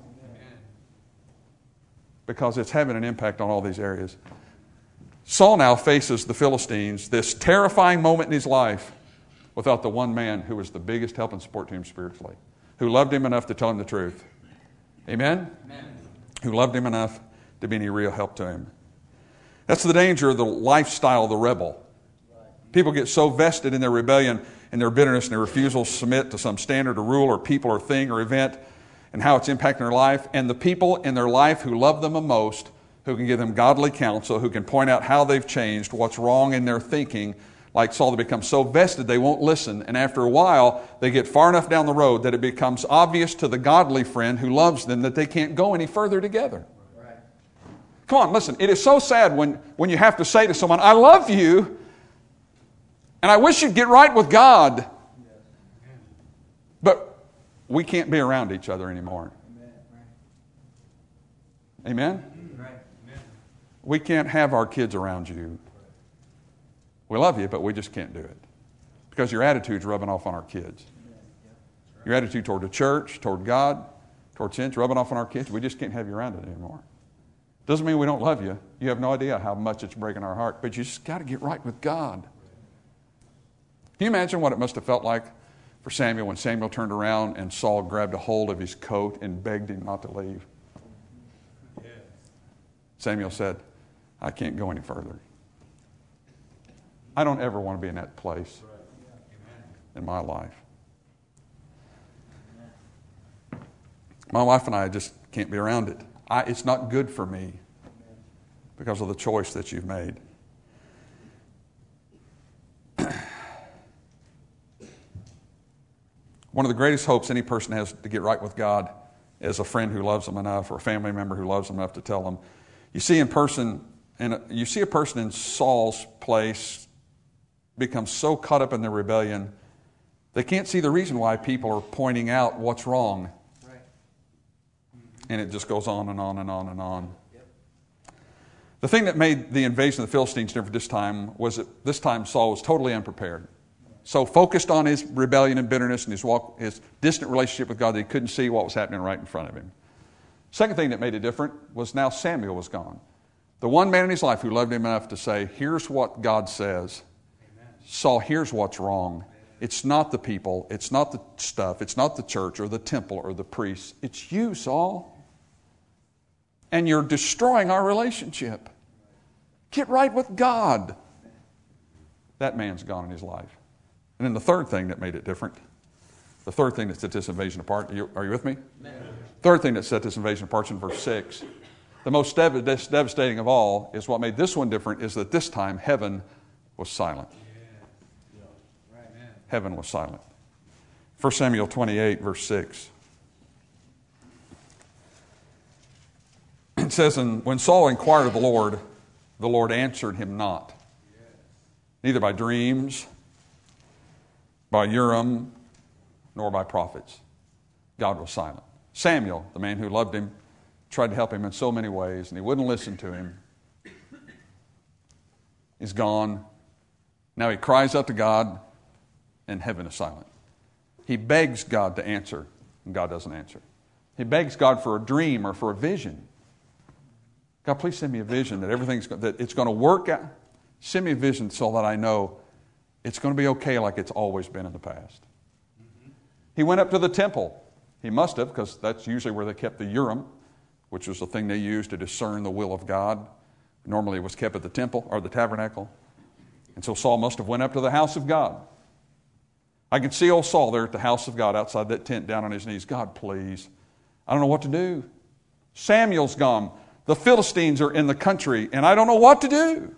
[SPEAKER 2] Because it's having an impact on all these areas. Saul now faces the Philistines, this terrifying moment in his life, without the one man who was the biggest help and support to him spiritually, who loved him enough to tell him the truth. Amen? Amen. Who loved him enough to be any real help to him. That's the danger of the lifestyle of the rebel. People get so vested in their rebellion and their bitterness and their refusal to submit to some standard or rule or people or thing or event and how it's impacting their life. And the people in their life who love them the most, who can give them godly counsel, who can point out how they've changed, what's wrong in their thinking, like Saul, they become so vested they won't listen. And after a while, they get far enough down the road that it becomes obvious to the godly friend who loves them that they can't go any further together. Right. Come on, listen. It is so sad when, when you have to say to someone, I love you, and I wish you'd get right with God. But we can't be around each other anymore. Amen? Amen? We can't have our kids around you. We love you, but we just can't do it. Because your attitude's rubbing off on our kids. Your attitude toward the church, toward God, toward sin's rubbing off on our kids. We just can't have you around it anymore. Doesn't mean we don't love you. You have no idea how much it's breaking our heart. But you just got to get right with God. Can you imagine what it must have felt like for Samuel when Samuel turned around and Saul grabbed a hold of his coat and begged him not to leave? Yeah. Samuel said, I can't go any further. I don't ever want to be in that place in my life. My wife and I just can't be around it. I, it's not good for me because of the choice that you've made. One of the greatest hopes any person has to get right with God is a friend who loves them enough or a family member who loves them enough to tell them. You see in person, and you see a person in Saul's place become so caught up in their rebellion, they can't see the reason why people are pointing out what's wrong. Right. And it just goes on and on and on and on. Yep. The thing that made the invasion of the Philistines different this time was that this time Saul was totally unprepared. So focused on his rebellion and bitterness and his walk, his distant relationship with God that he couldn't see what was happening right in front of him. Second thing that made it different was now Samuel was gone. The one man in his life who loved him enough to say, here's what God says. Amen. Saul, here's what's wrong. It's not the people, it's not the stuff, it's not the church or the temple or the priests. It's you, Saul. And you're destroying our relationship. Get right with God. That man's gone in his life. And then the third thing that made it different, the third thing that set this invasion apart, are you, are you with me? Amen. Third thing that set this invasion apart is in verse six. The most dev- devastating of all is what made this one different is that this time heaven was silent. Yeah. Yeah. Right. Heaven was silent. First Samuel twenty-eight, verse six. It says, and when Saul inquired of the Lord, the Lord answered him not, neither by dreams, by Urim, nor by prophets. God was silent. Samuel, the man who loved him, tried to help him in so many ways, and he wouldn't listen to him. He's gone. Now he cries out to God, and heaven is silent. He begs God to answer, and God doesn't answer. He begs God for a dream or for a vision. God, please send me a vision that everything's that it's going to work out. Send me a vision so that I know it's going to be okay like it's always been in the past. Mm-hmm. He went up to the temple. He must have, because that's usually where they kept the Urim, which was the thing they used to discern the will of God. Normally it was kept at the temple or the tabernacle. And so Saul must have went up to the house of God. I can see old Saul there at the house of God outside that tent down on his knees. God, please. I don't know what to do. Samuel's gone. The Philistines are in the country, and I don't know what to do.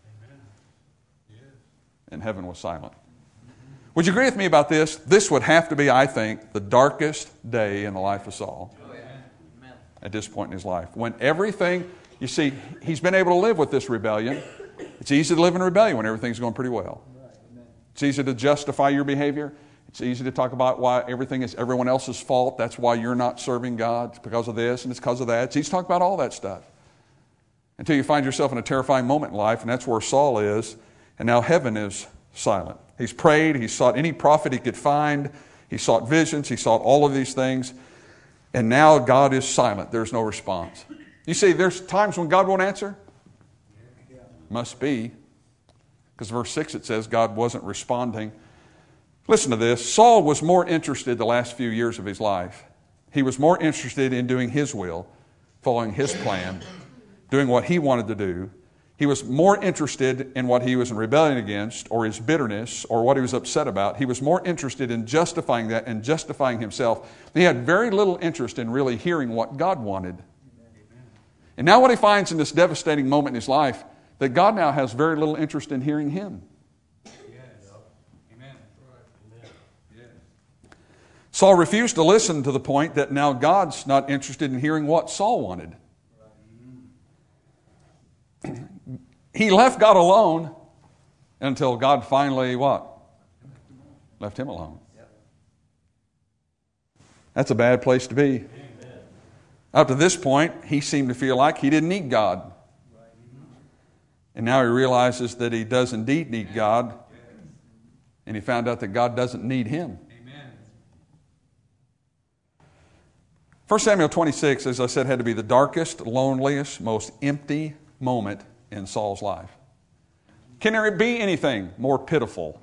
[SPEAKER 2] And heaven was silent. Would you agree with me about this? This would have to be, I think, the darkest day in the life of Saul. Oh, yeah. At this point in his life. When everything, you see, he's been able to live with this rebellion. It's easy to live in rebellion when everything's going pretty well. It's easy to justify your behavior. It's easy to talk about why everything is everyone else's fault. That's why you're not serving God. It's because of this and it's because of that. It's easy to talk about all that stuff. Until you find yourself in a terrifying moment in life, and that's where Saul is. And now heaven is silent. He's prayed. He sought any prophet he could find. He sought visions. He sought all of these things. And now God is silent. There's no response. You see, there's times when God won't answer. Must be. Because verse six it says God wasn't responding. Listen to this. Saul was more interested the last few years of his life. He was more interested in doing his will, following his plan, doing what he wanted to do. He was more interested in what he was in rebellion against, or his bitterness, or what he was upset about. He was more interested in justifying that and justifying himself. He had very little interest in really hearing what God wanted. And now what he finds in this devastating moment in his life, that God now has very little interest in hearing him. Saul refused to listen to the point that now God's not interested in hearing what Saul wanted. He left God alone until God finally what? Left him alone. That's a bad place to be. Up to this point, he seemed to feel like he didn't need God. And now he realizes that he does indeed need God. And he found out that God doesn't need him. First Samuel twenty-six, as I said, had to be the darkest, loneliest, most empty moment in Saul's life. Can there be anything more pitiful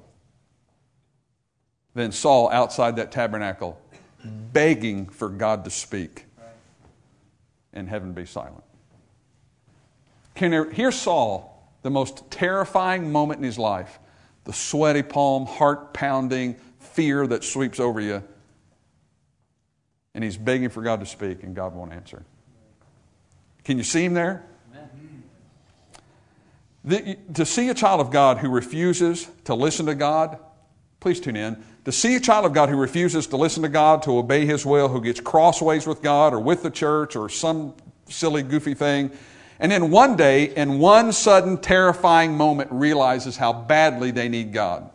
[SPEAKER 2] than Saul outside that tabernacle begging for God to speak and heaven be silent? Can there, here's Saul, the most terrifying moment in his life, the sweaty palm, heart-pounding fear that sweeps over you, and he's begging for God to speak, and God won't answer. Can you see him there? The, to see a child of God who refuses to listen to God, please tune in. To see a child of God who refuses to listen to God, to obey His will, who gets crossways with God or with the church or some silly, goofy thing, and then one day, in one sudden, terrifying moment, realizes how badly they need God.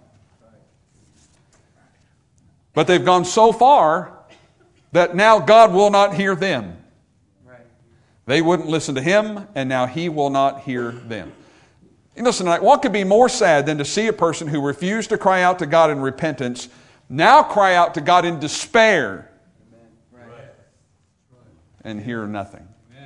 [SPEAKER 2] But they've gone so far that now God will not hear them. They wouldn't listen to Him, and now He will not hear them. And listen tonight, what could be more sad than to see a person who refused to cry out to God in repentance now cry out to God in despair and hear nothing?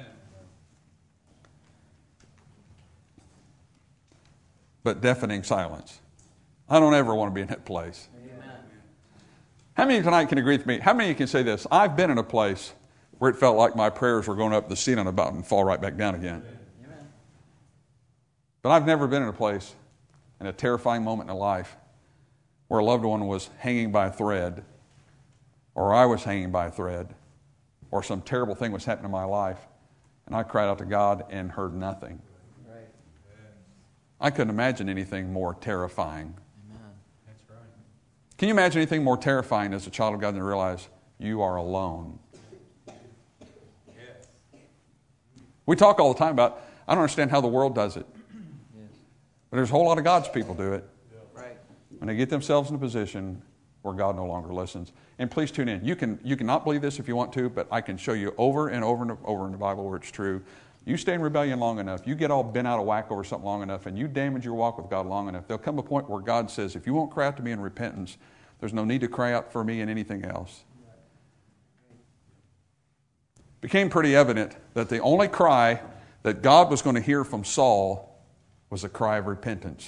[SPEAKER 2] But deafening silence. I don't ever want to be in that place. How many tonight can agree with me? How many of you can say this? I've been in a place where it felt like my prayers were going up the ceiling about and fall right back down again. Amen. But I've never been in a place, in a terrifying moment in life, where a loved one was hanging by a thread, or I was hanging by a thread, or some terrible thing was happening in my life, and I cried out to God and heard nothing. Right. I couldn't imagine anything more terrifying. Amen. That's right. Can you imagine anything more terrifying as a child of God than to realize you are alone? We talk all the time about, I don't understand how the world does it. Yes. But there's a whole lot of God's people do it. Yeah. Right. When they get themselves in a position where God no longer listens. And please tune in. You can you cannot believe this if you want to, but I can show you over and over and over in the Bible where it's true. You stay in rebellion long enough, you get all bent out of whack over something long enough, and you damage your walk with God long enough, there'll come a point where God says, if you won't cry out to me in repentance, there's no need to cry out for me in anything else. Became pretty evident that the only cry that God was going to hear from Saul was a cry of repentance.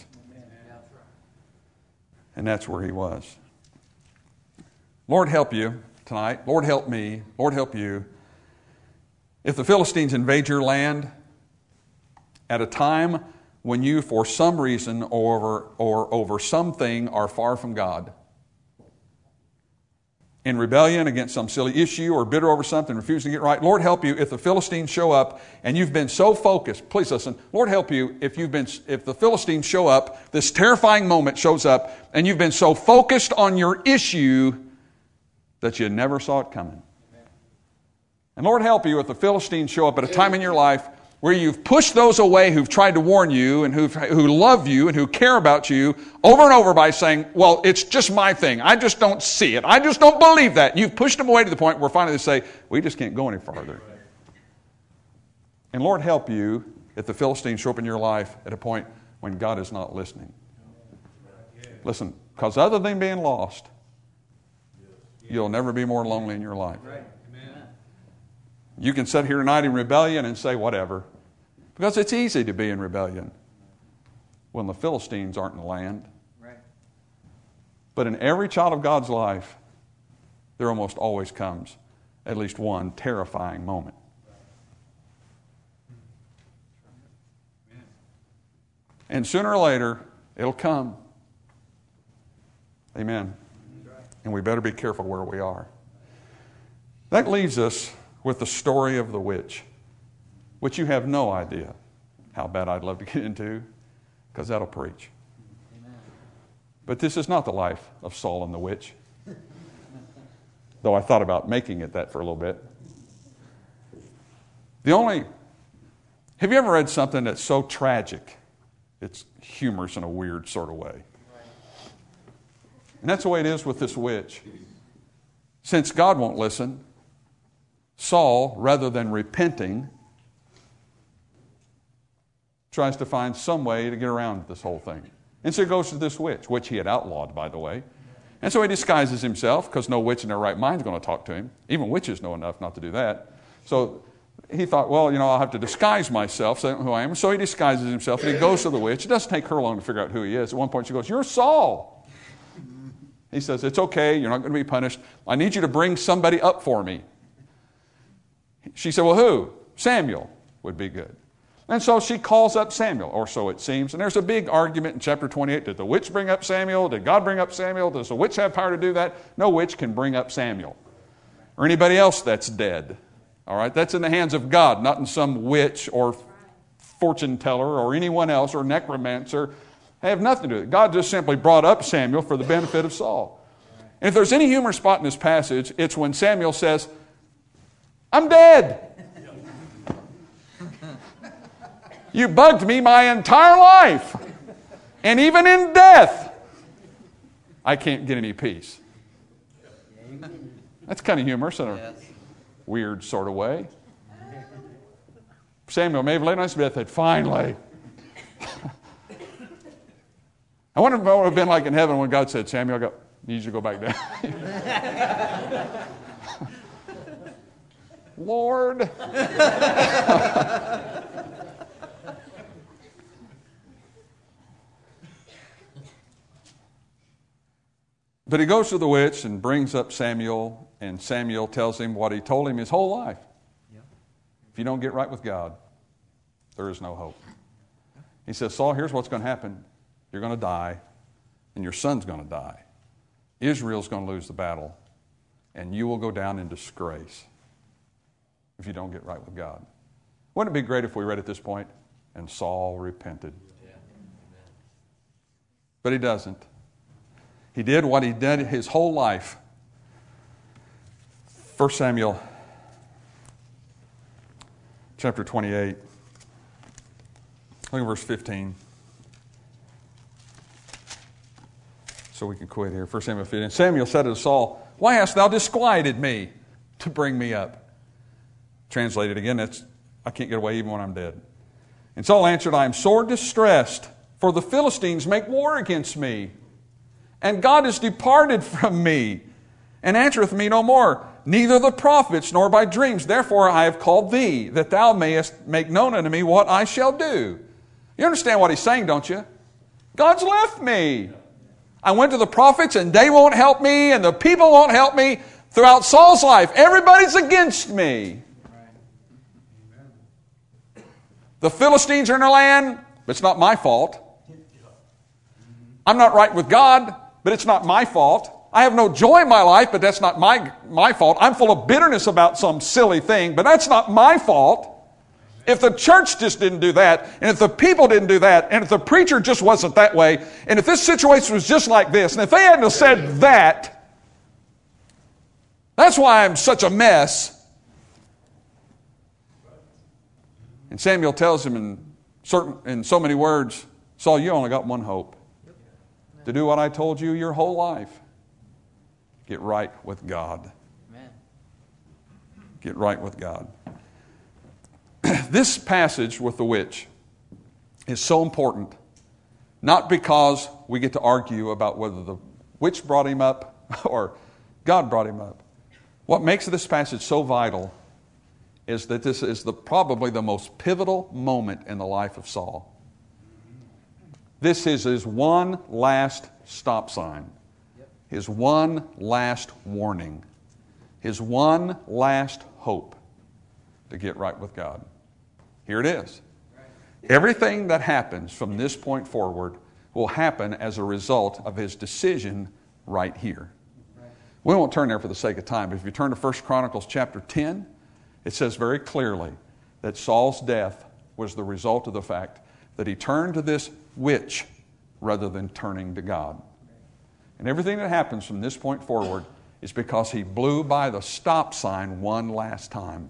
[SPEAKER 2] And that's where he was. Lord, help you tonight. Lord, help me. Lord, help you. If the Philistines invade your land at a time when you, for some reason or over, or over something, are far from God, in rebellion against some silly issue or bitter over something, refusing to get right. Lord, help you if the Philistines show up and you've been so focused. Please listen. Lord, help you if you've been, if the Philistines show up, this terrifying moment shows up, and you've been so focused on your issue that you never saw it coming. And Lord, help you if the Philistines show up at a time in your life where you've pushed those away who've tried to warn you and who've, who love you and who care about you over and over by saying, well, it's just my thing. I just don't see it. I just don't believe that. And you've pushed them away to the point where finally they say, we just can't go any farther. And Lord, help you if the Philistines show up in your life at a point when God is not listening. Listen, because other than being lost, you'll never be more lonely in your life.
[SPEAKER 4] Right. Amen.
[SPEAKER 2] You can sit here tonight in rebellion and say whatever. Because it's easy to be in rebellion when the Philistines aren't in the land.
[SPEAKER 4] Right.
[SPEAKER 2] But in every child of God's life, there almost always comes at least one terrifying moment. And sooner or later, it'll come. Amen. And we better be careful where we are. That leaves us with the story of the witch, which you have no idea how bad I'd love to get into, because that'll preach.
[SPEAKER 4] Amen.
[SPEAKER 2] But this is not the life of Saul and the witch, though I thought about making it that for a little bit. The only... Have you ever read something that's so tragic, it's humorous in a weird sort of way? And that's the way it is with this witch. Since God won't listen, Saul, rather than repenting, tries to find some way to get around this whole thing. And so he goes to this witch, which he had outlawed, by the way. And so he disguises himself, because no witch in their right mind is going to talk to him. Even witches know enough not to do that. So he thought, well, you know, I'll have to disguise myself, so who I am. So he disguises himself, and he goes to the witch. It doesn't take her long to figure out who he is. At one point she goes, "You're Saul." He says, "It's okay, you're not going to be punished. I need you to bring somebody up for me." She said, "Well, who?" "Samuel would be good." And so she calls up Samuel, or so it seems. And there's a big argument in chapter twenty-eight. Did the witch bring up Samuel? Did God bring up Samuel? Does the witch have power to do that? No witch can bring up Samuel. Or anybody else that's dead. All right? That's in the hands of God, not in some witch or fortune teller or anyone else or necromancer. They have nothing to do with it. God just simply brought up Samuel for the benefit of Saul. And if there's any humor spot in this passage, it's when Samuel says, "I'm dead. You bugged me my entire life. And even in death, I can't get any peace." That's kind of humorous in a
[SPEAKER 4] Yes.
[SPEAKER 2] weird sort of way. Samuel may have laid on his deathbed, finally. I wonder what it would have been like in heaven when God said, "Samuel, I got, need you to go back down." Lord. But he goes to the witch and brings up Samuel, and Samuel tells him what he told him his whole life.
[SPEAKER 4] Yep.
[SPEAKER 2] If you don't get right with God, there is no hope. He says, "Saul, here's what's going to happen. You're going to die, and your son's going to die. Israel's going to lose the battle, and you will go down in disgrace if you don't get right with God." Wouldn't it be great if we read at this point, "And Saul repented"?
[SPEAKER 3] Yeah.
[SPEAKER 2] But he doesn't. He did what he did his whole life. First Samuel chapter twenty-eight. Look at verse fifteen. So we can quit here. First Samuel fifteen. Samuel said to Saul, "Why hast thou disquieted me to bring me up?" Translated again, that's, "I can't get away even when I'm dead." And Saul answered, "I am sore distressed, for the Philistines make war against me. And God is departed from me, and answereth me no more, neither the prophets, nor by dreams. Therefore I have called thee, that thou mayest make known unto me what I shall do." You understand what he's saying, don't you? God's left me. I went to the prophets, and they won't help me, and the people won't help me. Throughout Saul's life, everybody's against me. The Philistines are in the land, but it's not my fault. I'm not right with God, but it's not my fault. I have no joy in my life, but that's not my, my fault. I'm full of bitterness about some silly thing, but that's not my fault. If the church just didn't do that, and if the people didn't do that, and if the preacher just wasn't that way, and if this situation was just like this, and if they hadn't have said that, that's why I'm such a mess. And Samuel tells him in certain, in so many words, "Saul, you only got one hope. To do what I told you your whole life. Get right with God."
[SPEAKER 4] Amen.
[SPEAKER 2] Get right with God. This passage with the witch is so important, not because we get to argue about whether the witch brought him up or God brought him up. What makes this passage so vital is that this is the, probably the most pivotal moment in the life of Saul. This is his one last stop sign, his one last warning, his one last hope to get right with God. Here it is. Everything that happens from this point forward will happen as a result of his decision right here. We won't turn there for the sake of time, but if you turn to First Chronicles chapter ten, it says very clearly that Saul's death was the result of the fact that he turned to this witch rather than turning to God. And everything that happens from this point forward is because he blew by the stop sign one last time.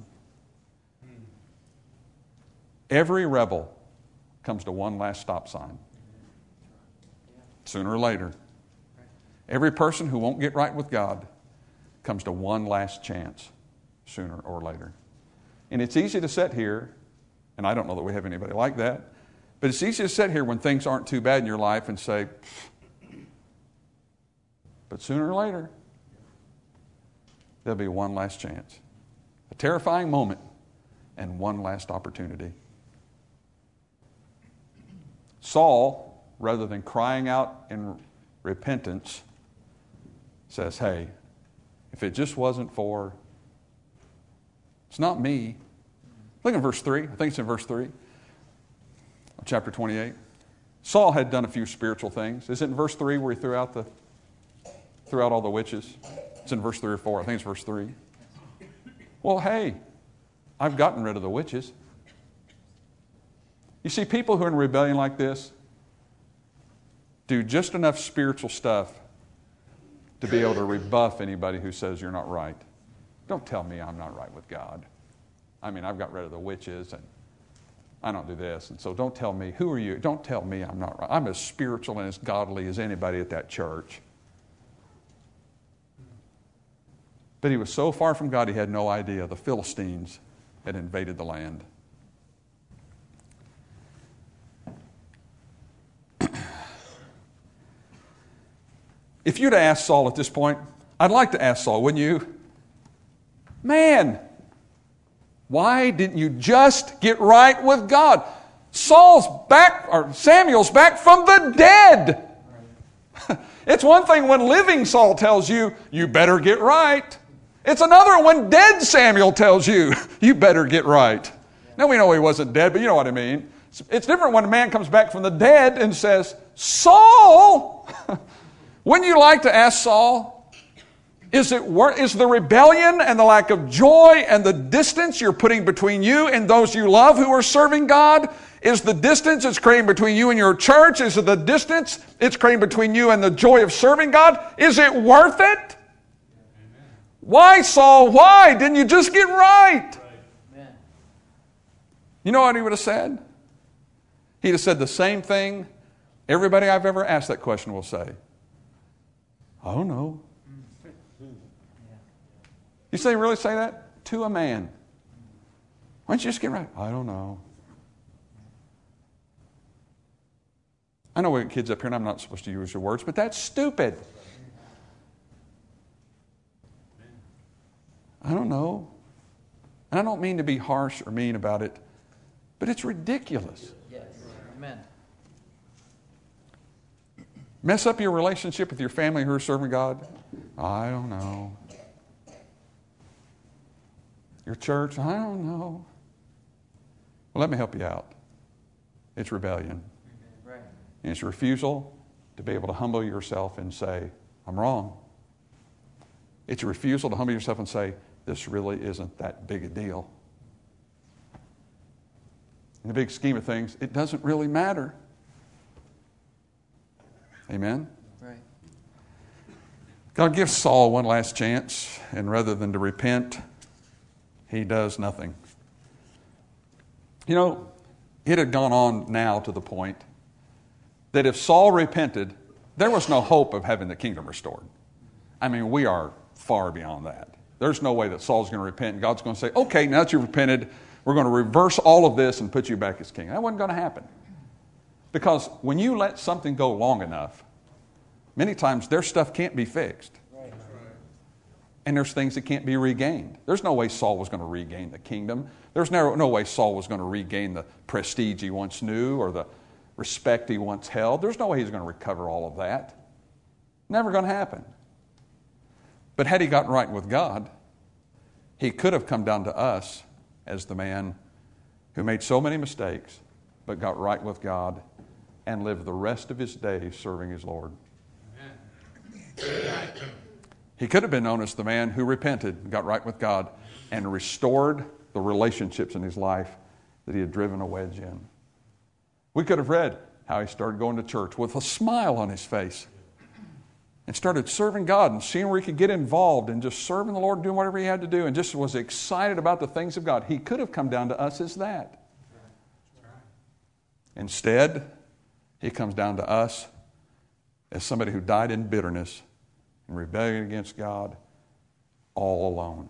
[SPEAKER 2] Every rebel comes to one last stop sign, sooner or later. Every person who won't get right with God comes to one last chance, sooner or later. And it's easy to sit here, and I don't know that we have anybody like that, but it's easy to sit here when things aren't too bad in your life and say, but sooner or later, there'll be one last chance. A terrifying moment and one last opportunity. Saul, rather than crying out in repentance, says, hey, if it just wasn't for, it's not me. Look at verse three. I think it's in verse three of chapter twenty-eight. Saul had done a few spiritual things. Is it in verse three where he threw out the threw out all the witches? It's in verse three or four. I think it's verse three. Well, hey, I've gotten rid of the witches. You see, people who are in rebellion like this do just enough spiritual stuff to be able to rebuff anybody who says you're not right. Don't tell me I'm not right with God. I mean, I've got rid of the witches and I don't do this. And so don't tell me, who are you? Don't tell me I'm not right. I'm as spiritual and as godly as anybody at that church. But he was so far from God, he had no idea the Philistines had invaded the land. If you'd asked Saul at this point, I'd like to ask Saul, wouldn't you? Man, why didn't you just get right with God? Saul's back, or Samuel's back from the dead. It's one thing when living Saul tells you, you better get right. It's another when dead Samuel tells you, you better get right. Now we know he wasn't dead, but you know what I mean. It's different when a man comes back from the dead and says, Saul, wouldn't you like to ask Saul, is it is the rebellion and the lack of joy and the distance you're putting between you and those you love who are serving God? Is the distance it's creating between you and your church? Is it the distance it's creating between you and the joy of serving God? Is it worth it? Amen. Why, Saul? Why didn't you just get right? Right. You know what he would have said? He'd have said the same thing everybody I've ever asked that question will say. I don't know. You say really say that to a man? Why don't you just get right? I don't know. I know we got kids up here and I'm not supposed to use your words, but that's stupid. I don't know. And I don't mean to be harsh or mean about it, but it's ridiculous.
[SPEAKER 4] Yes. Amen.
[SPEAKER 2] Mess up your relationship with your family who are serving God? I don't know. Your church? I don't know. Well, let me help you out. It's rebellion.
[SPEAKER 4] Right.
[SPEAKER 2] And it's refusal to be able to humble yourself and say, I'm wrong. It's a refusal to humble yourself and say, this really isn't that big a deal. In the big scheme of things, it doesn't really matter. Amen?
[SPEAKER 4] Right.
[SPEAKER 2] God gives Saul one last chance, and rather than to repent, he does nothing. You know, it had gone on now to the point that if Saul repented, there was no hope of having the kingdom restored. I mean, we are far beyond that. There's no way that Saul's going to repent and God's going to say, okay, now that you've repented, we're going to reverse all of this and put you back as king. That wasn't going to happen. Because when you let something go long enough, many times their stuff can't be fixed. And there's things that can't be regained. There's no way Saul was going to regain the kingdom. There's no, no way Saul was going to regain the prestige he once knew or the respect he once held. There's no way he's going to recover all of that. Never going to happen. But had he gotten right with God, he could have come down to us as the man who made so many mistakes, but got right with God and lived the rest of his days serving his Lord. Amen. He could have been known as the man who repented, got right with God, and restored the relationships in his life that he had driven a wedge in. We could have read how he started going to church with a smile on his face and started serving God and seeing where he could get involved and just serving the Lord, doing whatever he had to do, and just was excited about the things of God. He could have come down to us as that. Instead, he comes down to us as somebody who died in bitterness and rebellion against God, all alone.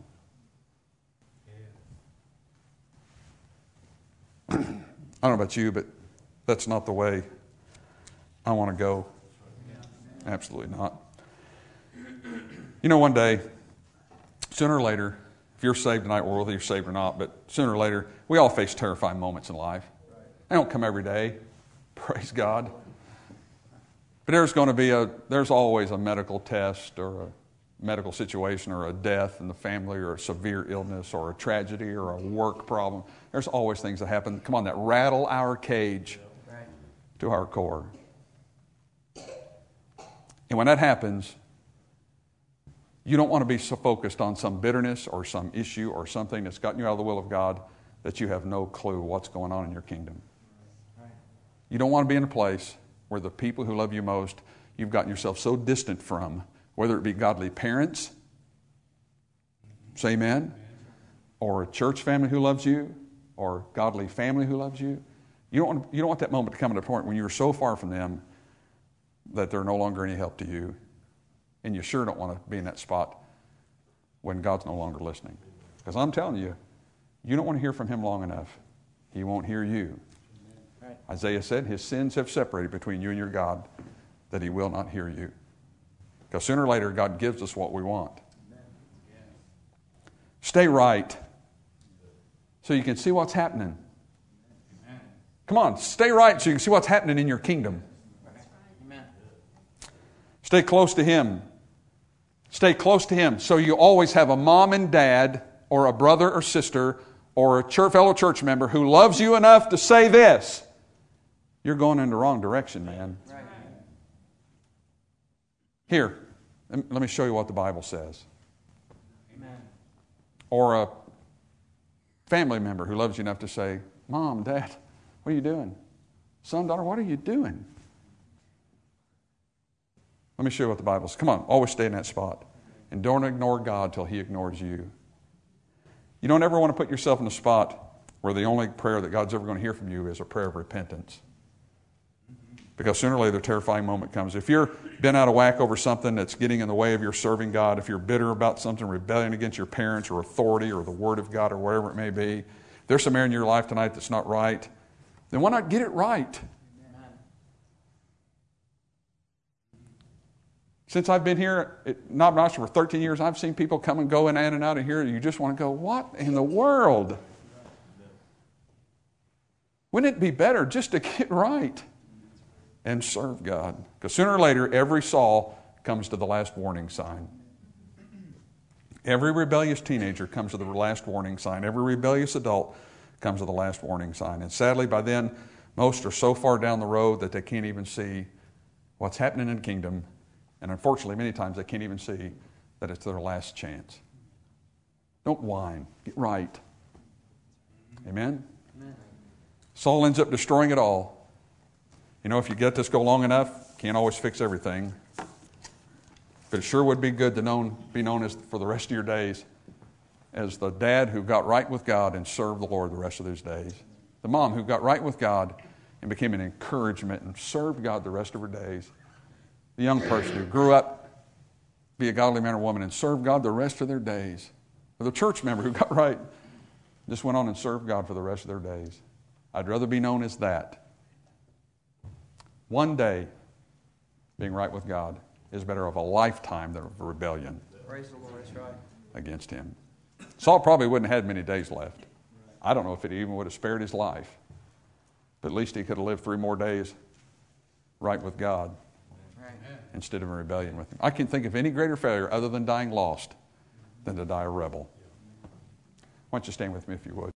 [SPEAKER 2] I don't know about you, but that's not the way I want to go. Absolutely not. You know, one day, sooner or later, if you're saved tonight, or whether you're saved or not, but sooner or later, we all face terrifying moments in life. They don't come every day. Praise God. But there's going to be a, there's always a medical test or a medical situation or a death in the family or a severe illness or a tragedy or a work problem. There's always things that happen, come on, that rattle our cage to our core. And when that happens, you don't want to be so focused on some bitterness or some issue or something that's gotten you out of the will of God that you have no clue what's going on in your kingdom. You don't want to be in a place where the people who love you most, you've gotten yourself so distant from, whether it be godly parents, say amen, or a church family who loves you, or godly family who loves you. You don't want, you don't want that moment to come to a point when you're so far from them that they're no longer any help to you. And you sure don't want to be in that spot when God's no longer listening. Because I'm telling you, you don't want to hear from him long enough. He won't hear you. Right. Isaiah said, his sins have separated between you and your God, that he will not hear you. Because sooner or later, God gives us what we want. Amen. Stay right so you can see what's happening. Amen. Come on, stay right so you can see what's happening in your kingdom. Amen. Stay close to him. Stay close to him so you always have a mom and dad or a brother or sister or a church, fellow church member who loves you enough to say this. You're going in the wrong direction, man. Right. Here, let me show you what the Bible says. Amen. Or a family member who loves you enough to say, Mom, Dad, what are you doing? Son, daughter, what are you doing? Let me show you what the Bible says. Come on, always stay in that spot. And don't ignore God till he ignores you. You don't ever want to put yourself in a spot where the only prayer that God's ever going to hear from you is a prayer of repentance. Because sooner or later, a terrifying moment comes. If you've been out of whack over something that's getting in the way of your serving God, if you're bitter about something, rebellion against your parents or authority or the Word of God or whatever it may be, if there's some area in your life tonight that's not right, then why not get it right? Amen. Since I've been here at Knob Knox for thirteen years, I've seen people come and go in and out of here, and you just want to go, what in the world? Wouldn't it be better just to get right and serve God? Because sooner or later, every Saul comes to the last warning sign. Every rebellious teenager comes to the last warning sign. Every rebellious adult comes to the last warning sign. And sadly, by then, most are so far down the road that they can't even see what's happening in the kingdom. And unfortunately, many times they can't even see that it's their last chance. Don't whine. Get right. Amen? Amen. Saul ends up destroying it all. You know, if you let this go long enough, can't always fix everything. But it sure would be good to known, be known as for the rest of your days as the dad who got right with God and served the Lord the rest of his days. The mom who got right with God and became an encouragement and served God the rest of her days. The young person who grew up, be a godly man or woman and served God the rest of their days. Or the church member who got right, just went on and served God for the rest of their days. I'd rather be known as that One day being right with God is better of a lifetime than of a rebellion
[SPEAKER 4] Praise the Lord. That's right.
[SPEAKER 2] against him. Saul probably wouldn't have had many days left. I don't know if it even would have spared his life. But at least he could have lived three more days right with God
[SPEAKER 4] Right.
[SPEAKER 2] instead of in rebellion with him. I can't think of any greater failure other than dying lost than to die a rebel. Why don't you stand with me if you would?